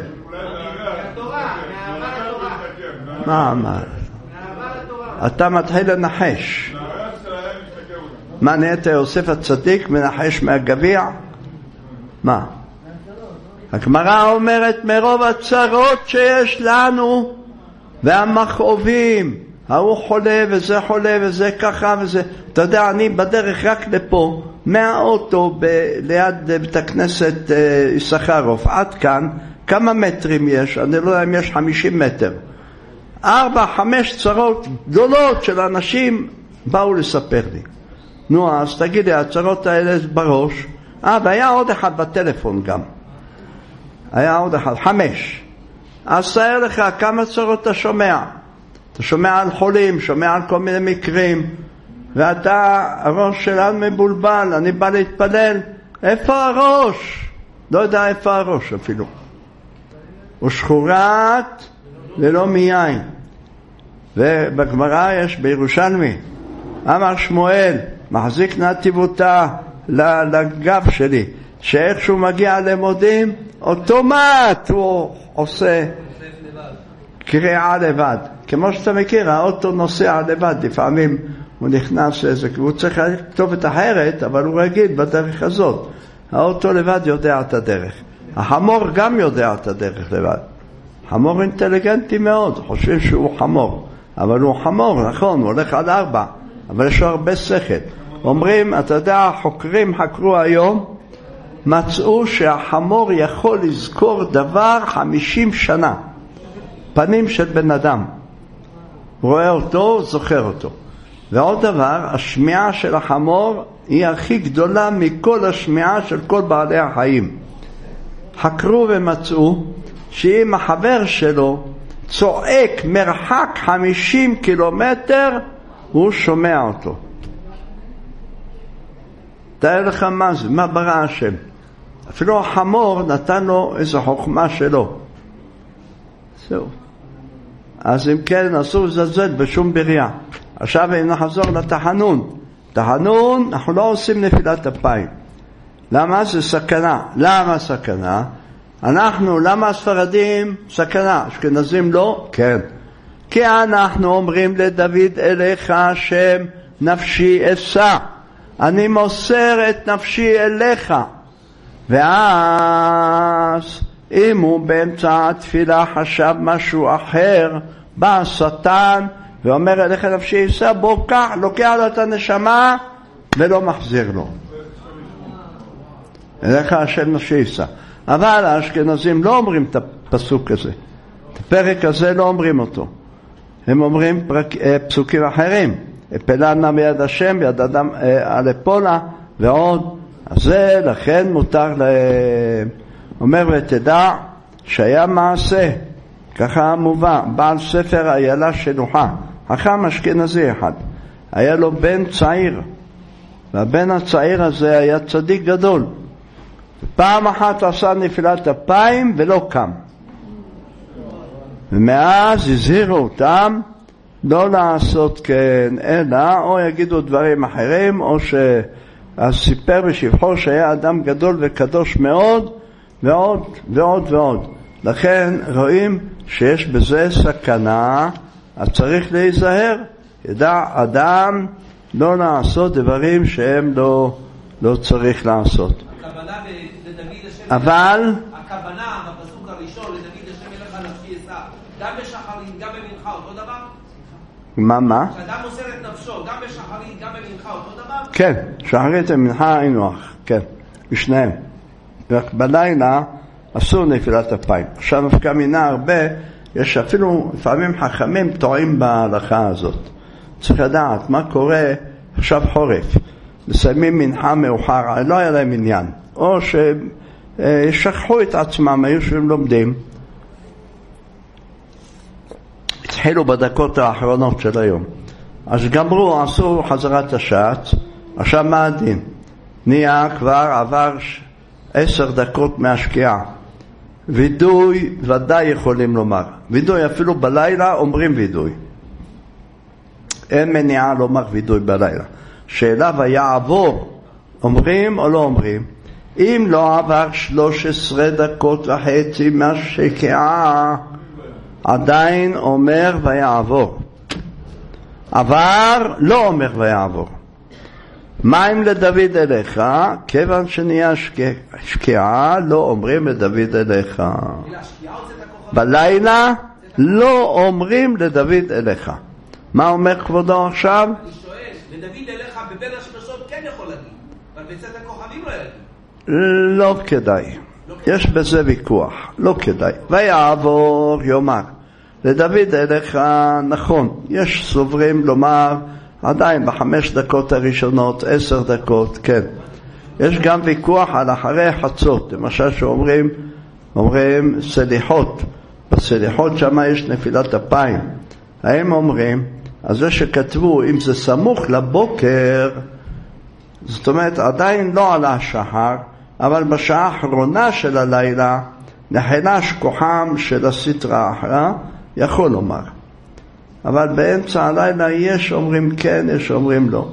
מה אמר? אתה מתחיל לנחש. מה נהיית יוסף הצדיק מנחש מהגביע? מה? הגמרא אומרת מרוב הצרות שיש לנו והמכאובים, ההוא חולה וזה חולה וזה ככה וזה. אתה יודע, אני בדרך רק לפה מהאוטו ב- ליד בית הכנסת יששכרוב עד כאן, כמה מטרים יש? אני לא יודע אם יש חמישים מטר. ארבע, חמש צרות גדולות של אנשים באו לספר לי. נו, אז תגיד לי, הצרות האלה בראש. אה, והיה עוד אחד בטלפון גם. היה עוד אחד, חמש. אז תאר לך כמה צרות אתה שומע. אתה שומע על חולים, שומע על כל מיני מקרים, ואתה, הראש שלנו מבולבל, אני בא להתפלל. איפה הראש? לא יודע איפה הראש אפילו. הוא שחורת ולא מיין. ובגמרא יש בירושלמי, אמר שמואל, מחזיק נתיבותה לגב שלי, שאיך שהוא מגיע למודים, אוטומט הוא עושה קריאה לבד. כמו שאתה מכיר, האוטו נוסע לבד, לפעמים הוא נכנס לזה, הוא צריך לכתוב את אחרת, אבל הוא רגיל בדרך הזאת. האוטו לבד יודע את הדרך. החמור גם יודע את הדרך לבד. חמור אינטליגנטי מאוד, חושבים שהוא חמור. אבל הוא חמור, נכון, הוא הולך עד ארבע. אבל יש לו הרבה שכל. אומרים, אתה יודע, החוקרים חקרו היום, מצאו שהחמור יכול לזכור דבר חמישים שנה. פנים של בן אדם. רואה אותו, זוכר אותו. ועוד דבר, השמיעה של החמור היא הכי גדולה מכל השמיעה של כל בעלי החיים. חקרו ומצאו שאם החבר שלו צועק מרחק חמישים קילומטר, הוא שומע אותו. תאר לך מה זה, מה ברא השם. אפילו החמור נתן לו איזו חוכמה שלו. זהו. אז אם כן, אסור לזלזל בשום בריאה. עכשיו אם נחזור לתחנון. תחנון, אנחנו לא עושים נפילת אפיים. למה? זה סכנה. למה סכנה? אנחנו, למה הספרדים סכנה? אשכנזים לא? כן. כי אנחנו אומרים לדוד אליך השם נפשי אשא. אני מוסר את נפשי אליך. ואז אם הוא באמצע התפילה חשב משהו אחר, בא השטן ואומר אליך נפשי אשא, בוא קח, לוקח לו את הנשמה ולא מחזיר לו. אליך השם נפשי אשא. אבל האשכנזים לא אומרים את הפסוק הזה. את הפרק הזה לא אומרים אותו. הם אומרים פרק, פסוקים אחרים. אפלנה מיד השם, ביד אדם אלפולה ועוד. אז זה לכן מותר להם. אומר ותדע שהיה מעשה, ככה מובא, בעל ספר איילה שלוחה, חכם אשכנזי אחד. היה לו בן צעיר, והבן הצעיר הזה היה צדיק גדול. פעם אחת עשה נפילת אפיים ולא קם. ומאז הזהירו אותם לא לעשות כן, אלא או יגידו דברים אחרים, או שסיפר בשבחו שהיה אדם גדול וקדוש מאוד, ועוד ועוד ועוד. לכן רואים שיש בזה סכנה, אז צריך להיזהר. ידע אדם לא לעשות דברים שהם לא, לא צריך לעשות. הכוונה לדוד השם, אבל הכוונה בפסוק הראשון לדוד השם אליך נפשי אשא, גם בשחרית גם במנחה אותו דבר? מה מה? שאדם מוסר את נפשו גם בשחרית גם במנחה אותו דבר? כן, שחרית ומנחה היינו הך, כן, בשניהם. רק בלילה אסור נפילת אפיים. עכשיו נפקא מינה הרבה, יש אפילו לפעמים חכמים טועים בהלכה הזאת. צריך לדעת מה קורה עכשיו חורף. מסיימים מנחה מאוחר, לא היה להם עניין. או ששכחו את עצמם, היו שהם לומדים. התחילו בדקות האחרונות של היום. אז גמרו, עשו חזרת השעת. עכשיו מה הדין? נהיה כבר עבר עשר דקות מהשקיעה. וידוי ודאי יכולים לומר. וידוי אפילו בלילה אומרים וידוי. אין מניעה לומר וידוי בלילה. שאלה ויעבור, אומרים או לא אומרים? אם לא עבר שלוש עשרה דקות וחצי מהשקיעה, עדיין אומר ויעבור. עבר לא אומר ויעבור. מה אם לדוד אליך? כיוון שנהיה שקיעה, לא אומרים לדוד אליך. בלילה לא אומרים לדוד אליך. מה אומר כבודו עכשיו? אני שואל, לדוד אליך בבין השמשות כן יכול להגיד, אבל בצאת הכוכבים לא יגיד. לא כדאי. יש בזה ויכוח. לא כדאי. ויעבור יאמר. לדוד אליך נכון. יש סוברים לומר עדיין בחמש דקות הראשונות, עשר דקות, כן. יש גם ויכוח על אחרי חצות. למשל שאומרים, אומרים סליחות. בסליחות שמה יש נפילת אפיים. הם אומרים, אז זה שכתבו, אם זה סמוך לבוקר, זאת אומרת עדיין לא עלה השחר, אבל בשעה האחרונה של הלילה נחלש כוחם של הסטרה האחרה, יכול לומר. אבל באמצע הלילה יש אומרים כן, יש אומרים לא.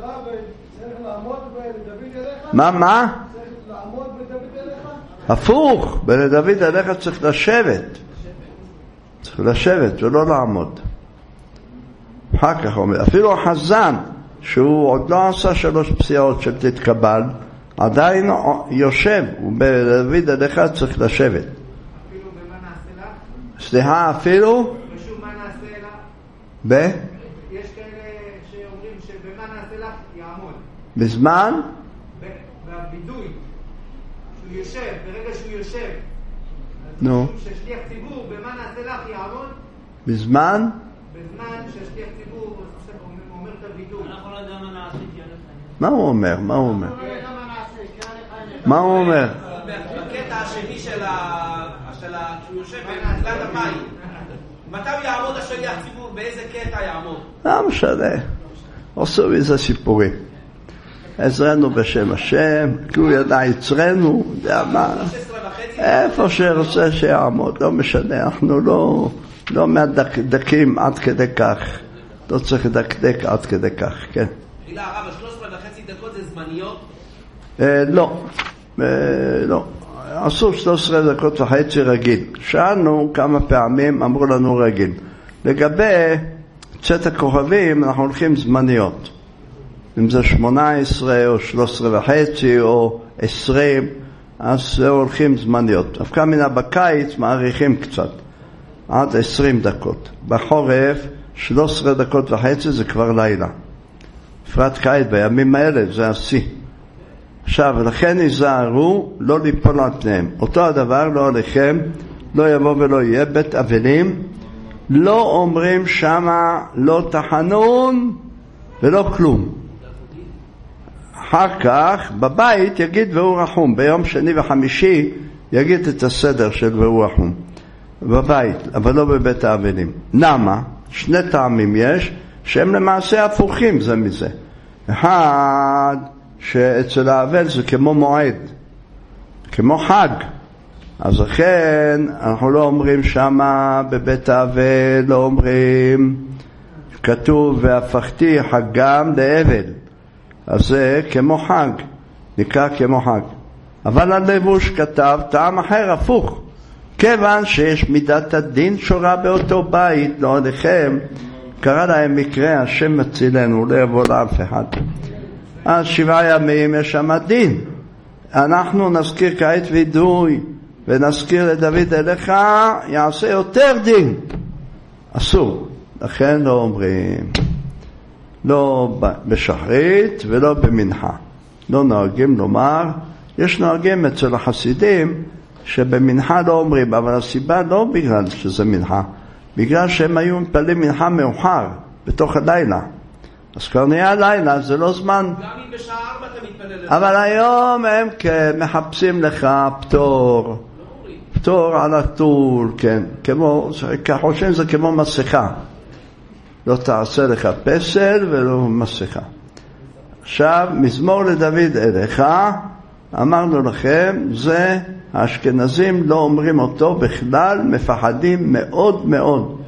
מה, מה? צריך לעמוד בדוד אליך? הפוך, בדוד אליך צריך לשבת. צריך לשבת ולא לעמוד. אחר כך אומר, אפילו החזן, שהוא עוד לא עשה שלוש פסיעות של תתקבל, עדיין יושב, ובדוד אליך צריך לשבת. אפילו במה נעשה לך? סליחה, אפילו? ושוב מה נעשה לך? ב? יש כאלה שאומרים שבמה נעשה לך יעמוד. בזמן? בבידוי. שהוא יושב, ברגע שהוא יושב. נו. ששליח ציבור, במה נעשה לך יעמוד? בזמן? בזמן ששליח ציבור אומר את הבידוי. אנחנו לא יודעים מה נעשה. מה הוא אומר? מה הוא אומר? מה הוא אומר? בקטע השני של שהוא יושב בתחילת המים, מתי הוא יעמוד השליח ציבור? באיזה קטע יעמוד? לא משנה. עשו איזה סיפורים. עזרנו בשם השם, כי הוא ידע יצרנו, יודע מה. איפה שרוצה שיעמוד, לא משנה. אנחנו לא, לא מהדקדקים עד כדי כך. לא צריך לדקדק עד כדי כך, כן. חילה הרב, שלוש עשרה וחצי דקות זה זמניות? לא, לא. עשו שלוש עשרה דקות וחצי רגיל. שאלנו כמה פעמים, אמרו לנו רגיל. לגבי צאת הכוכבים, אנחנו הולכים זמניות. אם זה שמונה עשרה או שלוש עשרה וחצי או עשרים, אז הולכים זמניות. דווקא מן בקיץ מעריכים קצת, עד עשרים דקות. בחורף, שלוש עשרה דקות וחצי זה כבר לילה. בפרט קיץ בימים האלה זה השיא. עכשיו, לכן ייזהרו לא ליפול על פניהם. אותו הדבר לא עליכם, לא יבוא ולא יהיה. בית אבלים, לא אומרים שמה לא תחנון ולא כלום. אחר כך בבית יגיד והוא רחום. ביום שני וחמישי יגיד את הסדר של והוא רחום. בבית, אבל לא בבית האבלים. למה? שני טעמים יש שהם למעשה הפוכים זה מזה. אחד, שאצל האבל זה כמו מועד, כמו חג. אז לכן אנחנו לא אומרים שמה בבית האבל, לא אומרים, כתוב והפכתי חגם לאבל. אז זה כמו חג, נקרא כמו חג. אבל הלבוש כתב טעם אחר, הפוך. כיוון שיש מידת הדין שורה באותו בית, לא עליכם, קרא להם מקרה, השם מצילנו, לא יבוא לאף אחד. אז שבעה ימים יש שם דין. אנחנו נזכיר כעת וידוי, ונזכיר לדוד אליך, יעשה יותר דין. אסור. לכן לא אומרים, לא בשחרית ולא במנחה. לא נוהגים לומר, יש נוהגים אצל החסידים, שבמנחה לא אומרים, אבל הסיבה לא בגלל שזה מנחה, בגלל שהם היו מפעלים מנחה מאוחר, בתוך הלילה. אז כבר נהיה הלילה, זה לא זמן. גם אם בשעה ארבע אתה מתפלל. אבל היום הם מחפשים לך פטור, פטור על הטול, כן, כמו, כחושבים זה כמו מסכה. לא תעשה לך פסל ולא מסכה. עכשיו, מזמור לדוד אליך, אמרנו לכם, זה האשכנזים לא אומרים אותו בכלל, מפחדים מאוד מאוד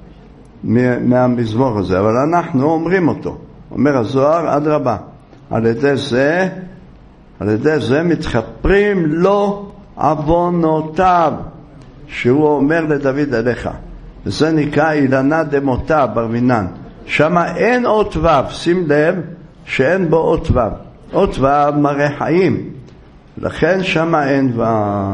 מהמזמור הזה, אבל אנחנו אומרים אותו. אומר הזוהר, אדרבה, על ידי זה, על ידי זה מתחפרים לו עוונותיו, שהוא אומר לדוד אליך. וזה נקרא אילנה דמותה ברמינן. שמה אין אות ו', שים לב שאין בו אות ו'. אות ו' מראה חיים. לכן שמה אין ו'.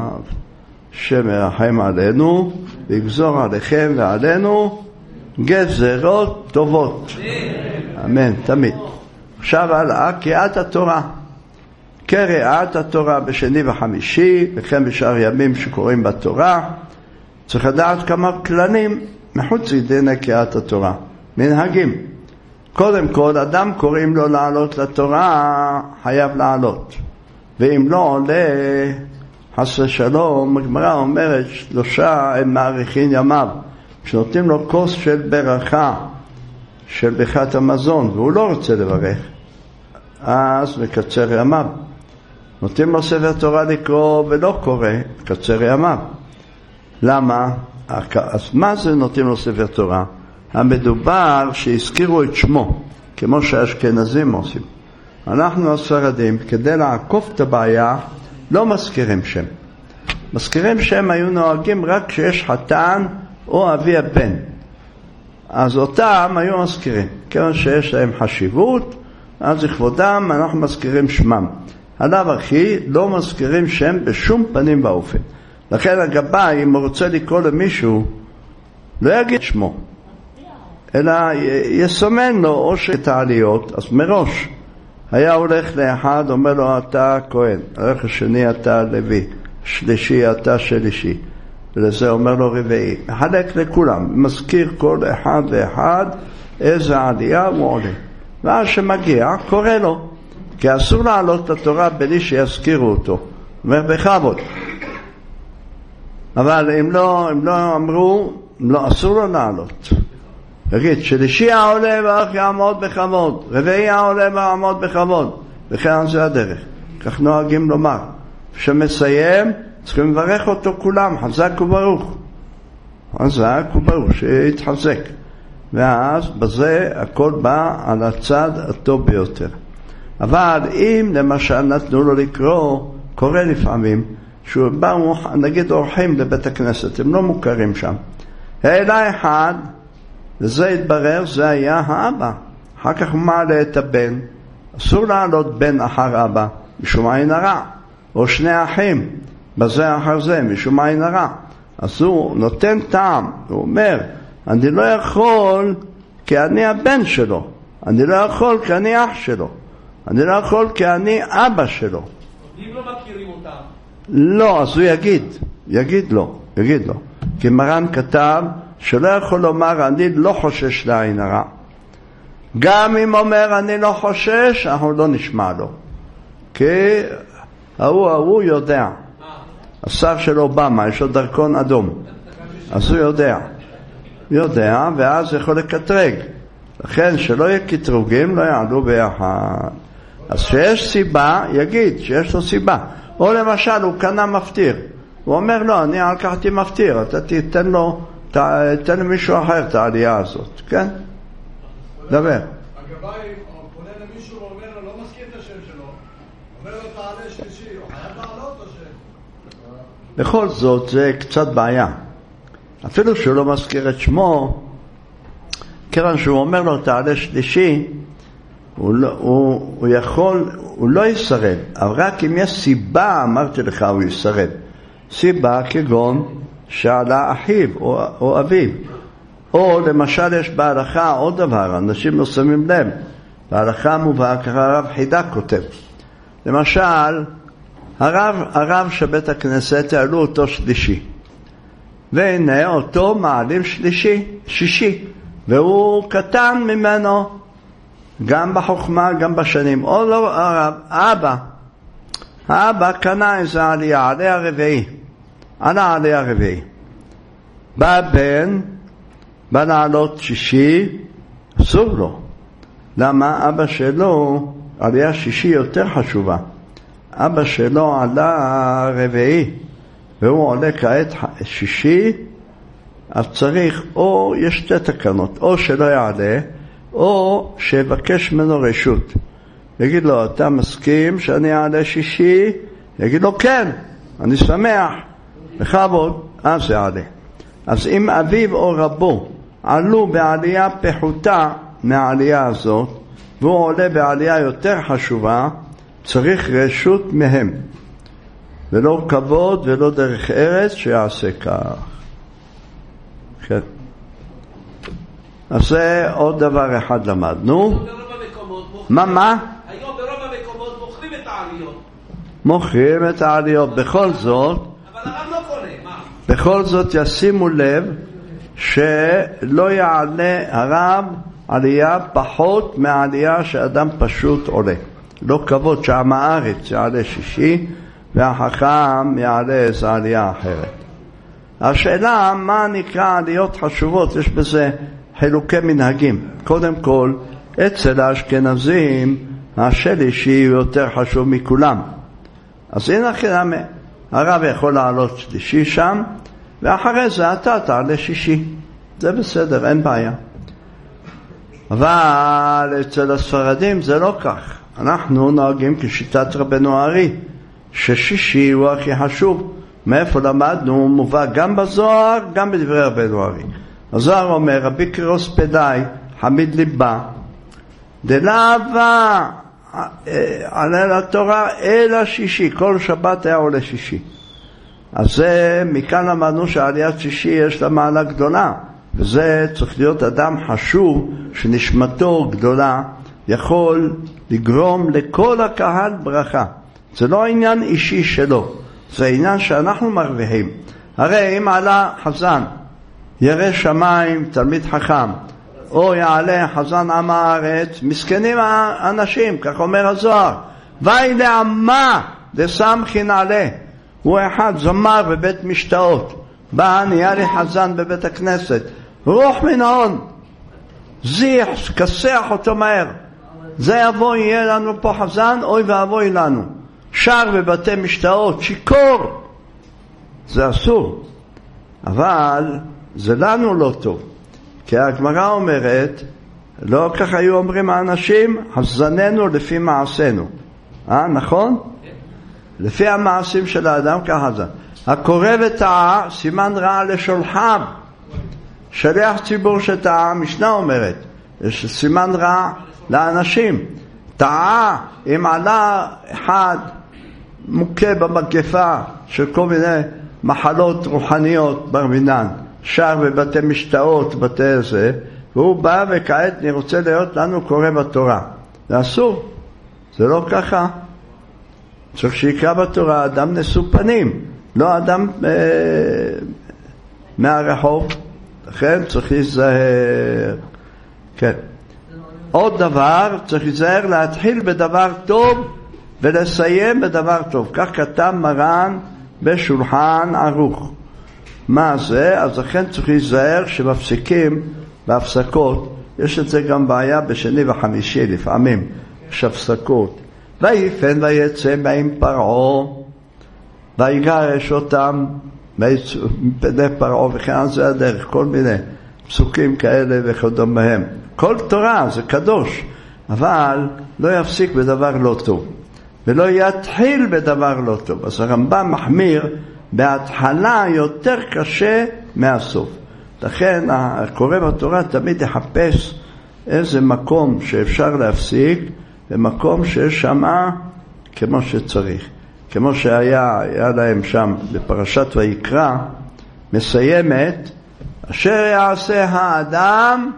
שמרחם עלינו, ויגזור עליכם ועלינו גזרות טובות. אמן, תמיד. עכשיו הלאה, קריאת התורה. קריאת התורה בשני וחמישי, וכן בשאר ימים שקוראים בתורה. צריך לדעת כמה כללים מחוץ לדיני קריאת התורה. מנהגים. קודם כל, אדם קוראים לו לעלות לתורה, חייב לעלות. ואם לא עולה, חס ושלום, הגמרא אומרת, שלושה הם מאריכים ימיו. כשנותנים לו כוס של ברכה, של ברכת המזון, והוא לא רוצה לברך, אז מקצר ימיו. נותנים לו ספר תורה לקרוא ולא קורא, מקצר ימיו. למה? אז מה זה נותנים לו ספר תורה? המדובר שהזכירו את שמו, כמו שהאשכנזים עושים. אנחנו הספרדים, כדי לעקוף את הבעיה, לא מזכירים שם. מזכירים שם היו נוהגים רק כשיש חתן או אבי הבן. אז אותם היו מזכירים. כיוון שיש להם חשיבות, אז לכבודם אנחנו מזכירים שמם. עליו אחי לא מזכירים שם בשום פנים ואופן. לכן הגבאי, אם הוא רוצה לקרוא למישהו, לא יגיד שמו, אלא יסמן לו או שאת העליות. אז מראש היה הולך לאחד, אומר לו אתה כהן, הולך השני אתה לוי, שלישי אתה שלישי, ולזה אומר לו רביעי. מחלק לכולם, מזכיר כל אחד ואחד איזה עלייה הוא עולה, ואז שמגיע קורא לו, כי אסור לעלות לתורה בלי שיזכירו אותו, אומר בכבוד. אבל אם לא, אם לא אמרו, לא, אסור לו לעלות. יגיד, שלישי העולה ואך יעמוד בכבוד, רביעי העולה ויעמוד בכבוד, וכן זה הדרך. כך נוהגים לומר. כשמסיים, צריכים לברך אותו כולם, חזק וברוך. חזק וברוך, שיתחזק. ואז בזה הכל בא על הצד הטוב ביותר. אבל אם למשל נתנו לו לקרוא, קורא לפעמים, שהוא בא, נגיד אורחים לבית הכנסת, הם לא מוכרים שם. העלה אחד, וזה התברר, זה היה האבא. אחר כך הוא מעלה את הבן. אסור לעלות בן אחר אבא, משום עין הרע. או שני אחים, בזה אחר זה, משום עין הרע. אז הוא נותן טעם, הוא אומר, אני לא יכול כי אני הבן שלו. אני לא יכול כי אני אח שלו. אני לא יכול כי אני אבא שלו. אם לא מכירים אותם. לא, אז הוא יגיד, יגיד לו, יגיד לו. כי מרן כתב שלא יכול לומר אני לא חושש לעין הרע. גם אם אומר אני לא חושש, אנחנו לא נשמע לו. כי ההוא, ההוא יודע. השר של אובמה, יש לו דרכון אדום. אז הוא יודע. יודע, ואז יכול לקטרג. לכן שלא יהיה קטרוגים, לא יעלו ביחד. אז שיש סיבה, יגיד שיש לו סיבה. או למשל, הוא קנה מפתיר. הוא אומר, לא, אני לקחתי מפתיר, אתה תיתן לו, תן למישהו אחר את העלייה הזאת, כן? דבר. הגבאי פונה למישהו ואומר לו, לא מזכיר את השם שלו, אומר לו, תעלה שלישי, הוא חייב לעלות את השם. בכל זאת, זה קצת בעיה. אפילו שהוא לא מזכיר את שמו, כיוון שהוא אומר לו, תעלה שלישי, הוא, לא, הוא, הוא יכול, הוא לא ישרד, אבל רק אם יש סיבה, אמרתי לך, הוא ישרד. סיבה כגון שעלה אחיו או, או אביו. או למשל יש בהלכה עוד דבר, אנשים לא שמים לב. בהלכה מובא, ככה הרב חידה כותב. למשל, הרב, הרב שבית הכנסת העלו אותו שלישי. והנה אותו מעלים שלישי, שישי. והוא קטן ממנו, גם בחוכמה, גם בשנים. או לא הרב, האבא. האבא קנה איזה עלייה, עלייה רביעי. עלה עלייה רביעי. בא בן, בא לעלות שישי, אסור לו. למה? אבא שלו, עלייה שישי יותר חשובה. אבא שלו עלה רביעי, והוא עולה כעת שישי, אז צריך, או יש שתי תקנות, או שלא יעלה, או שיבקש ממנו רשות. יגיד לו, אתה מסכים שאני אעלה שישי? יגיד לו, כן, אני שמח, בכבוד, אז זה יעלה. אז אם אביו או רבו עלו בעלייה פחותה מהעלייה הזאת, והוא עולה בעלייה יותר חשובה, צריך רשות מהם. ולא כבוד ולא דרך ארץ שיעשה כך. כן. אז זה עוד דבר אחד למדנו. מה, מה? היום ברוב המקומות מוכרים את העליות. מוכרים את העליות. בכל זאת, אבל הרב לא קונה, מה? בכל זאת ישימו לב שלא יעלה הרב עלייה פחות מהעלייה שאדם פשוט עולה. לא כבוד שעם הארץ יעלה שישי והחכם יעלה איזו עלייה אחרת. השאלה מה נקרא עליות חשובות, יש בזה חילוקי מנהגים. קודם כל, אצל האשכנזים השלישי הוא יותר חשוב מכולם. אז הנה חינם, הרב יכול לעלות שלישי שם, ואחרי זה אתה תעלה שישי. זה בסדר, אין בעיה. אבל אצל הספרדים זה לא כך. אנחנו נוהגים כשיטת רבנו הארי, ששישי הוא הכי חשוב. מאיפה למדנו? הוא מובא גם בזוהר, גם בדברי רבנו הארי. הזוהר אומר, רבי קירוס פדאי, חמיד ליבה, דלאבה עלה לתורה אלא שישי, כל שבת היה עולה שישי. אז זה, מכאן למדנו שעליית שישי יש לה מעלה גדולה, וזה צריך להיות אדם חשוב שנשמתו גדולה, יכול לגרום לכל הקהל ברכה. זה לא עניין אישי שלו, זה עניין שאנחנו מרוויחים. הרי אם עלה חזן, ירא שמיים, תלמיד חכם, או יעלה חזן עם הארץ, מסכנים האנשים, כך אומר הזוהר, ואי לעמה דסמכי נעלה. הוא אחד זמר בבית משתאות, בא נהיה לי חזן בבית הכנסת, רוח מן ההון, זיח, כסח אותו מהר, זה יבוא, יהיה לנו פה חזן, אוי ואבוי לנו, שר בבתי משתאות, שיקור, זה אסור. אבל זה לנו לא טוב, כי הגמרא אומרת, לא כך היו אומרים האנשים, חזננו לפי מעשינו. אה, נכון? לפי המעשים של האדם כחזן. הקורא וטעה, סימן רע לשולחיו. שליח ציבור שטעה, משנה אומרת, יש סימן רע לאנשים. טעה, אם עלה אחד מוכה במגפה של כל מיני מחלות רוחניות ברבינן, שר בבתי משתאות, בתי זה, והוא בא וכעת אני רוצה להיות לנו קורא בתורה. זה אסור, זה לא ככה. צריך שיקרא בתורה אדם נשוא פנים, לא אדם אה, מהרחוב. לכן צריך להיזהר. כן. עוד דבר, צריך להיזהר להתחיל בדבר טוב ולסיים בדבר טוב. כך כתב מרן בשולחן ערוך. מה זה? אז לכן צריך להיזהר שמפסיקים בהפסקות. יש את זה גם בעיה בשני וחמישי, לפעמים יש הפסקות. ויפן ויצא מהם פרעה ויגרש אותם מפני פרעה, וכן זה הדרך, כל מיני פסוקים כאלה וכדומה. כל תורה זה קדוש, אבל לא יפסיק בדבר לא טוב ולא יתחיל בדבר לא טוב. אז הרמב"ם מחמיר, בהתחלה יותר קשה מהסוף. לכן הקורא בתורה תמיד יחפש איזה מקום שאפשר להפסיק, ומקום שיש שמה כמו שצריך. כמו שהיה היה להם שם בפרשת ויקרא, מסיימת, אשר יעשה האדם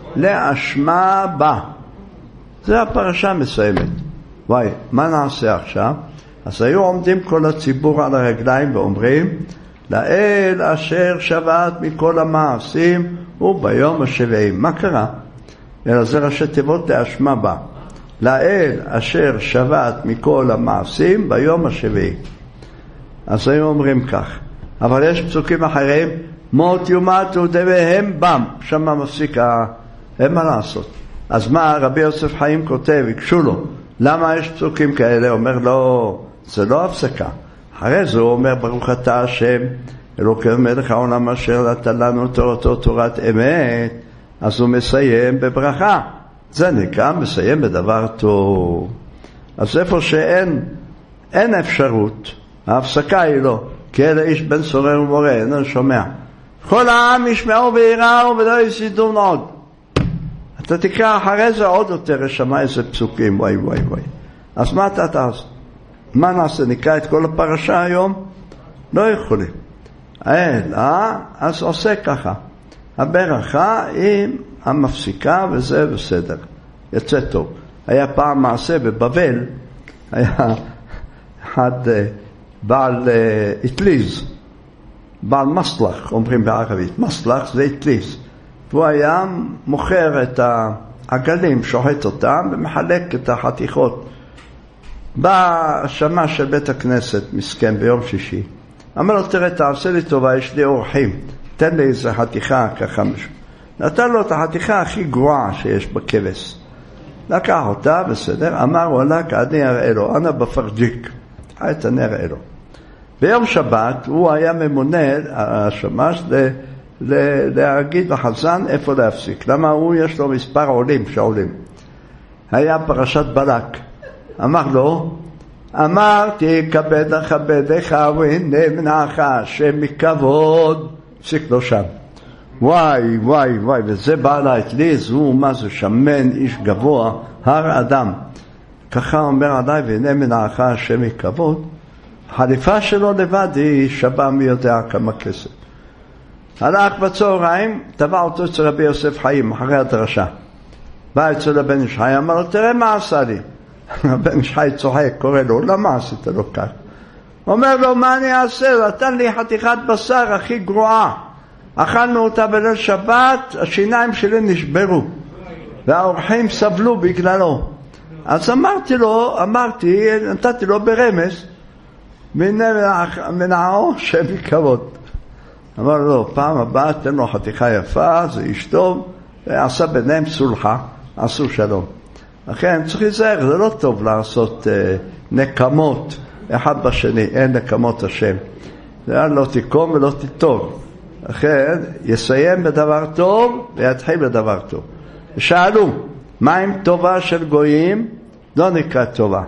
לאשמה בה. זה הפרשה מסיימת. וואי, מה נעשה עכשיו? אז היו עומדים כל הציבור על הרגליים ואומרים, לאל אשר שבת מכל המעשים וביום השביעי. מה קרה? אלא זה ראשי תיבות לאשמה בה. לאל אשר שבת מכל המעשים ביום השביעי. אז היו אומרים כך. אבל יש פסוקים אחרים, מות יומתו דבהם בם, שמה מפסיק, אין מה לעשות. אז מה רבי יוסף חיים כותב, יקשו לו, למה יש פסוקים כאלה? אומר לו, זה לא הפסקה. אחרי זה הוא אומר, ברוך אתה השם אלוקי מלך העולם אשר נתן לנו תורתו תורת אמת. אז הוא מסיים בברכה, זה נקרא מסיים בדבר טוב. אז איפה שאין אין אפשרות, ההפסקה היא לא, כי אלה איש בן סורר ומורה, אינו שומע. כל העם ישמעו ויראו ולא יסידון עוד. אתה תקרא אחרי זה עוד יותר, ישמע איזה פסוקים, וואי וואי וואי. אז מה אתה תעשה? מה נעשה? נקרא את כל הפרשה היום? לא יכולים. אלא, אז עושה ככה. הברכה היא המפסיקה וזה בסדר. יצא טוב. היה פעם מעשה בבבל, היה אחד בעל אטליז, בעל מסלח, אומרים בערבית. מסלח זה אטליז. והוא היה מוכר את העגלים, שוחט אותם ומחלק את החתיכות. בא השמה של בית הכנסת, מסכן, ביום שישי. אמר לו, תראה, תעשה לי טובה, יש לי אורחים. תן לי איזה חתיכה ככה משהו. נתן לו את החתיכה הכי גרועה שיש בכבש. לקח אותה, בסדר, אמר, וואלק, אני אראה לו, אנא בפרג'יק. היית אני אראה לו. ביום שבת הוא היה ממונה, השמש, ל... להגיד לחזן איפה להפסיק. למה הוא יש לו מספר עולים שעולים. היה פרשת בלק. אמר לו, אמרתי כבד אכבדך ונמנעך השם מכבוד. פסיק לו שם. וואי וואי וואי, וזה בעל האטליז, הוא מה זה שמן, איש גבוה, הר אדם. ככה אומר עליי, והנה מנעך השם יכבוד, החליפה שלו לבד היא שווה מי יודע כמה כסף. הלך בצהריים, טבע אותו אצל רבי יוסף חיים, אחרי הדרשה. בא אצל הבן איש חי, אמר לו, תראה מה עשה לי. הבן איש חי צוחק, קורא לו, למה עשית לו כך? אומר לו, מה אני אעשה? נתן לי חתיכת בשר הכי גרועה. אכלנו אותה בליל שבת, השיניים שלי נשברו. והאורחים סבלו בגללו. אז אמרתי לו, אמרתי, נתתי לו ברמז, מנעו שם יכבוד. אמר לו, פעם הבאה תן לו חתיכה יפה, זה איש טוב, ועשה ביניהם סולחה, עשו שלום. לכן צריך להיזהר, זה לא טוב לעשות אה, נקמות אחד בשני, אין נקמות השם. זה לא תיקום ולא תטוב. לכן יסיים בדבר טוב ויתחיל בדבר טוב. שאלו, מה עם טובה של גויים? לא נקרא טובה.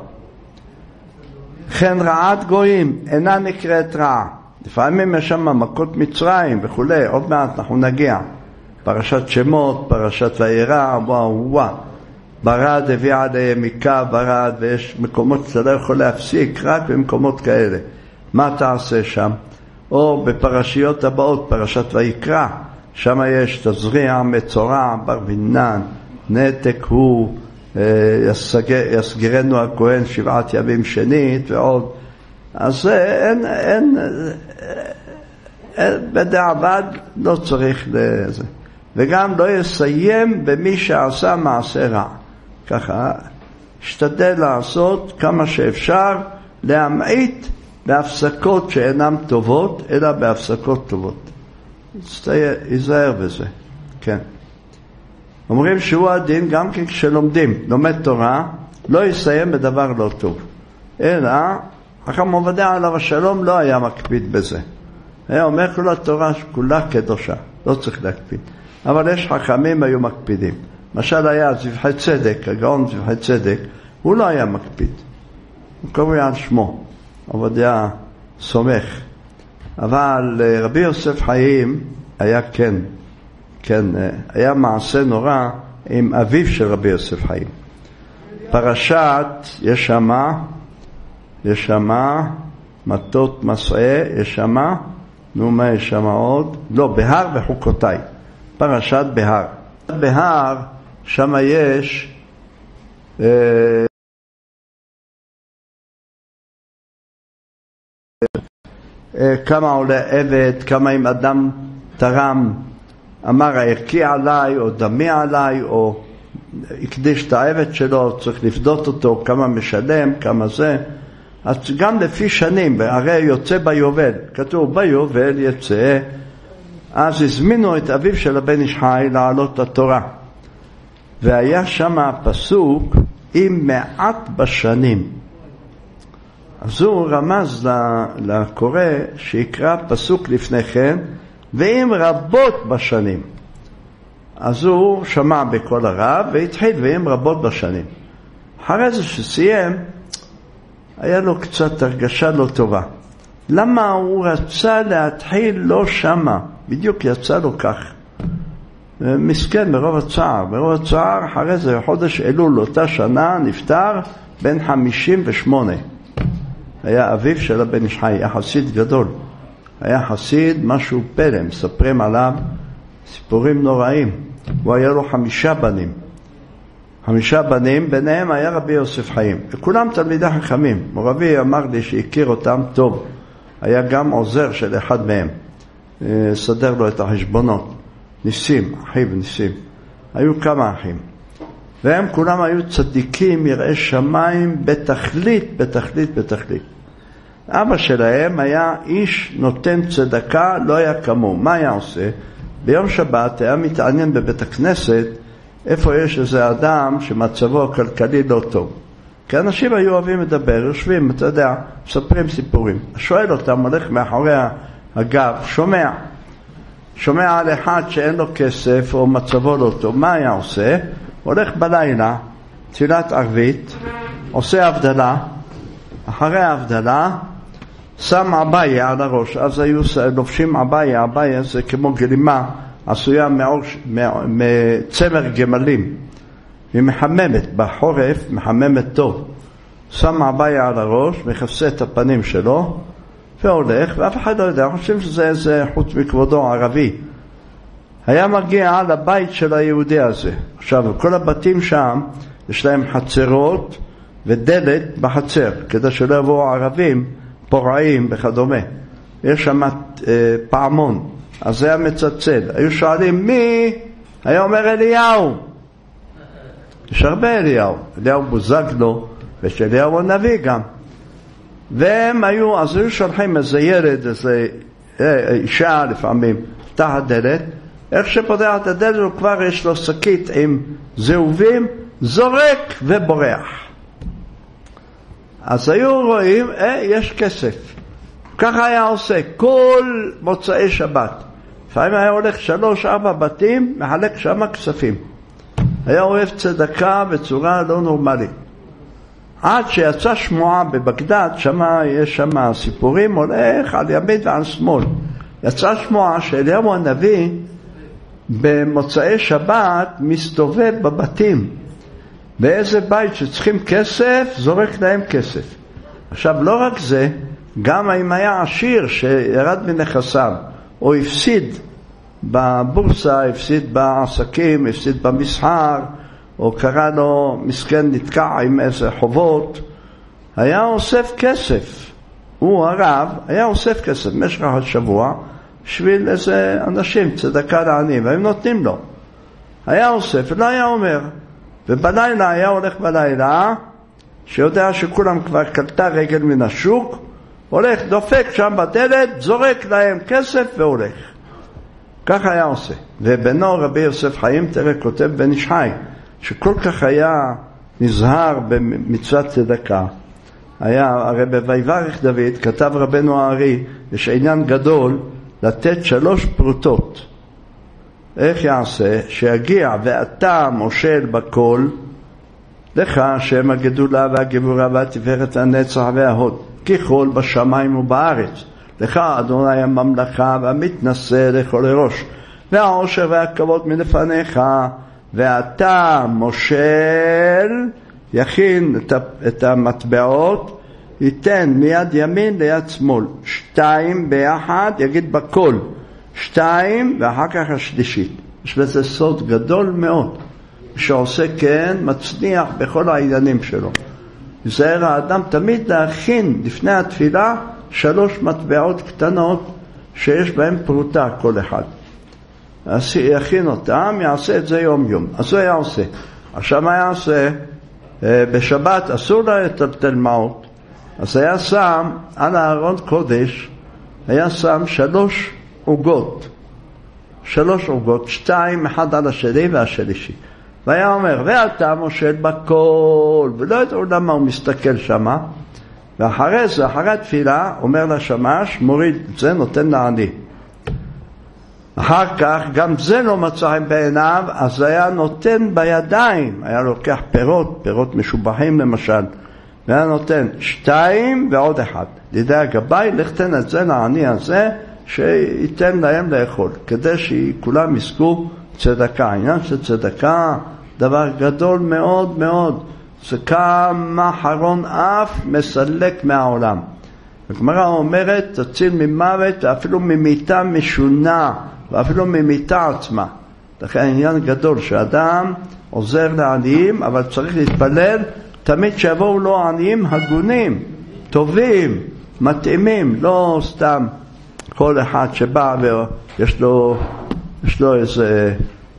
כן רעת גויים אינה נקראת רעה. לפעמים יש שם מכות מצרים וכולי, עוד מעט אנחנו נגיע. פרשת שמות, פרשת וירא, וואו וואו. ברד הביא עליהם מכה ברד, ויש מקומות שאתה לא יכול להפסיק רק במקומות כאלה. מה תעשה שם? או בפרשיות הבאות, פרשת ויקרא, שם יש תזריע, מצורע, בר בינן, נתק הוא, יסגר, יסגרנו הכהן שבעת ימים שנית ועוד. אז אין, אין, אין בדעבד לא צריך לזה. וגם לא יסיים במי שעשה מעשה רע. ככה, השתדל לעשות כמה שאפשר, להמעיט בהפסקות שאינן טובות, אלא בהפסקות טובות. ייזהר בזה, כן. אומרים שהוא הדין גם כן כשלומדים, לומד תורה, לא יסיים בדבר לא טוב. אלא, חכם עובדיה עליו השלום לא היה מקפיד בזה. היה אומר כל התורה כולה קדושה, לא צריך להקפיד. אבל יש חכמים היו מקפידים. משל היה זבחי צדק, הגאון זבחי צדק, הוא לא היה מקפיד. הוא קורא על שמו, עובדיה סומך. אבל רבי יוסף חיים היה כן, כן, היה מעשה נורא עם אביו של רבי יוסף חיים. פרשת יש שמה, יש שמה, מטות מסעה, יש שמה, נו מה יש שמה עוד? לא, בהר וחוקותיי. פרשת בהר. בהר, שם יש אה, אה, כמה עולה עבד, כמה אם אדם תרם, אמר הערכי עליי או דמי עליי או הקדיש את העבד שלו, צריך לפדות אותו, כמה משלם, כמה זה. אז גם לפי שנים, הרי יוצא ביובל, כתוב ביובל יצא, אז הזמינו את אביו של הבן איש חי לעלות לתורה. והיה שם הפסוק עם מעט בשנים. אז הוא רמז לקורא שיקרא פסוק לפני כן, ועם רבות בשנים. אז הוא שמע בכל הרב והתחיל ועם רבות בשנים. אחרי זה שסיים, היה לו קצת הרגשה לא טובה. למה הוא רצה להתחיל לא שמה? בדיוק יצא לו כך. מסכן מרוב הצער. מרוב הצער, אחרי זה חודש אלול, אותה שנה, נפטר בן חמישים ושמונה. היה אביו של הבן איש חי, היה חסיד גדול. היה חסיד, משהו פלא, מספרים עליו סיפורים נוראים. הוא היה לו חמישה בנים. חמישה בנים, ביניהם היה רבי יוסף חיים. וכולם תלמידי חכמים. מורבי אמר לי שהכיר אותם טוב. היה גם עוזר של אחד מהם. סדר לו את החשבונות. ניסים, אחיו ניסים. היו כמה אחים. והם כולם היו צדיקים, יראי שמיים, בתכלית, בתכלית, בתכלית. אבא שלהם היה איש נותן צדקה, לא היה כמוהו. מה היה עושה? ביום שבת היה מתעניין בבית הכנסת, איפה יש איזה אדם שמצבו הכלכלי לא טוב. כי אנשים היו אוהבים לדבר, יושבים, אתה יודע, מספרים סיפורים. שואל אותם, הולך מאחורי הגב, שומע. שומע על אחד שאין לו כסף או מצבו לא טוב. מה היה עושה? הולך בלילה, תפילת ערבית, עושה הבדלה, אחרי ההבדלה, שם עבאיה על הראש. אז היו לובשים עבאיה, עבאיה זה כמו גלימה, עשויה מצמר גמלים. היא מחממת, בחורף מחממת טוב. שם עביה על הראש, מכסה את הפנים שלו, והולך, ואף אחד לא יודע, אני חושב שזה איזה חוץ מכבודו ערבי. היה מגיע לבית של היהודי הזה. עכשיו, כל הבתים שם, יש להם חצרות ודלת בחצר, כדי שלא יבואו ערבים, פורעים וכדומה. יש שם אה, פעמון, אז זה היה מצלצל. היו שואלים מי? היה אומר אליהו. יש הרבה אליהו. אליהו בוזגלו, ויש אליהו הנביא גם. והם היו, אז היו שולחים איזה ילד, איזה אה, אישה לפעמים, תחת דלת. איך שפותח את הדלת, הוא כבר יש לו שקית עם זהובים, זורק ובורח. אז היו רואים, אה, יש כסף. ככה היה עושה, כל מוצאי שבת. לפעמים היה הולך שלוש, ארבע בתים, מחלק שם כספים. היה אוהב צדקה בצורה לא נורמלית. עד שיצא שמועה בבגדד, שמה יש שם סיפורים, הולך על ימין ועל שמאל. יצא שמועה שאליהו הנביא, במוצאי שבת, מסתובב בבתים. באיזה בית שצריכים כסף, זורק להם כסף. עכשיו, לא רק זה, גם אם היה עשיר שירד מנכסיו, או הפסיד בבורסה, הפסיד בעסקים, הפסיד במסחר, או קרא לו מסכן נתקע עם איזה חובות, היה אוסף כסף. הוא הרב, היה אוסף כסף במשך השבוע, בשביל איזה אנשים, צדקה לעניים, והם נותנים לו. היה אוסף, ולא היה אומר. ובלילה היה הולך בלילה, שיודע שכולם כבר קלטה רגל מן השוק, הולך, דופק שם בדלת, זורק להם כסף והולך. ככה היה עושה. ובנו רבי יוסף חיים, תראה, כותב בן איש חי, שכל כך היה נזהר במצוות צדקה. היה, הרי בויברך דוד, כתב רבנו הארי, יש עניין גדול, לתת שלוש פרוטות. איך יעשה? שיגיע ואתה מושל בכל, לך שם הגדולה והגבורה והתפארת הנצח וההוד, ככל בשמיים ובארץ. לך אדוני הממלכה והמתנשא לכל ראש, והעושר והכבוד מלפניך, ואתה מושל, יכין את המטבעות, ייתן מיד ימין ליד שמאל, שתיים ביחד, יגיד בכל, שתיים ואחר כך השלישית. יש לזה סוד גדול מאוד, שעושה כן מצליח בכל העניינים שלו. יזהר האדם תמיד להכין לפני התפילה שלוש מטבעות קטנות שיש בהן פרוטה כל אחד. אז יכין אותם, יעשה את זה יום יום. אז הוא היה עושה. עכשיו מה יעשה? בשבת אסור לה לטלטל מעות, אז היה שם על הארון קודש, היה שם שלוש עוגות, שלוש עוגות, שתיים, אחד על השני והשלישי. והיה אומר, ואתה מושל בכל, ולא ידעו למה הוא מסתכל שמה, ואחרי זה, אחרי התפילה, אומר לשמש, מוריד את זה, נותן לעני. אחר כך, גם זה לא מצא חן בעיניו, אז היה נותן בידיים, היה לוקח פירות, פירות משובחים למשל, והיה נותן שתיים ועוד אחד. לידי הגבי, לכתן את זה לעני הזה, שייתן להם לאכול, כדי שכולם יזכו צדקה. העניין של צדקה, דבר גדול מאוד מאוד, זה כמה חרון אף מסלק מהעולם. הגמרא אומרת, תציל ממוות ואפילו ממיתה משונה, ואפילו ממיתה עצמה. לכן העניין גדול, שאדם עוזר לעניים, אבל צריך להתפלל, תמיד שיבואו לו עניים הגונים, טובים, מתאימים, לא סתם כל אחד שבא ויש לו, יש לו איזה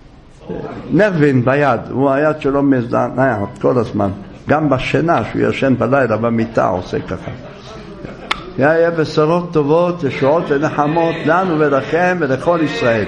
נרבין ביד, הוא היד שלו מזדענת כל הזמן, גם בשינה שהוא ישן בלילה במיטה עושה ככה. יהיה בשורות טובות, ישועות ונחמות לנו ולכם ולכל ישראל.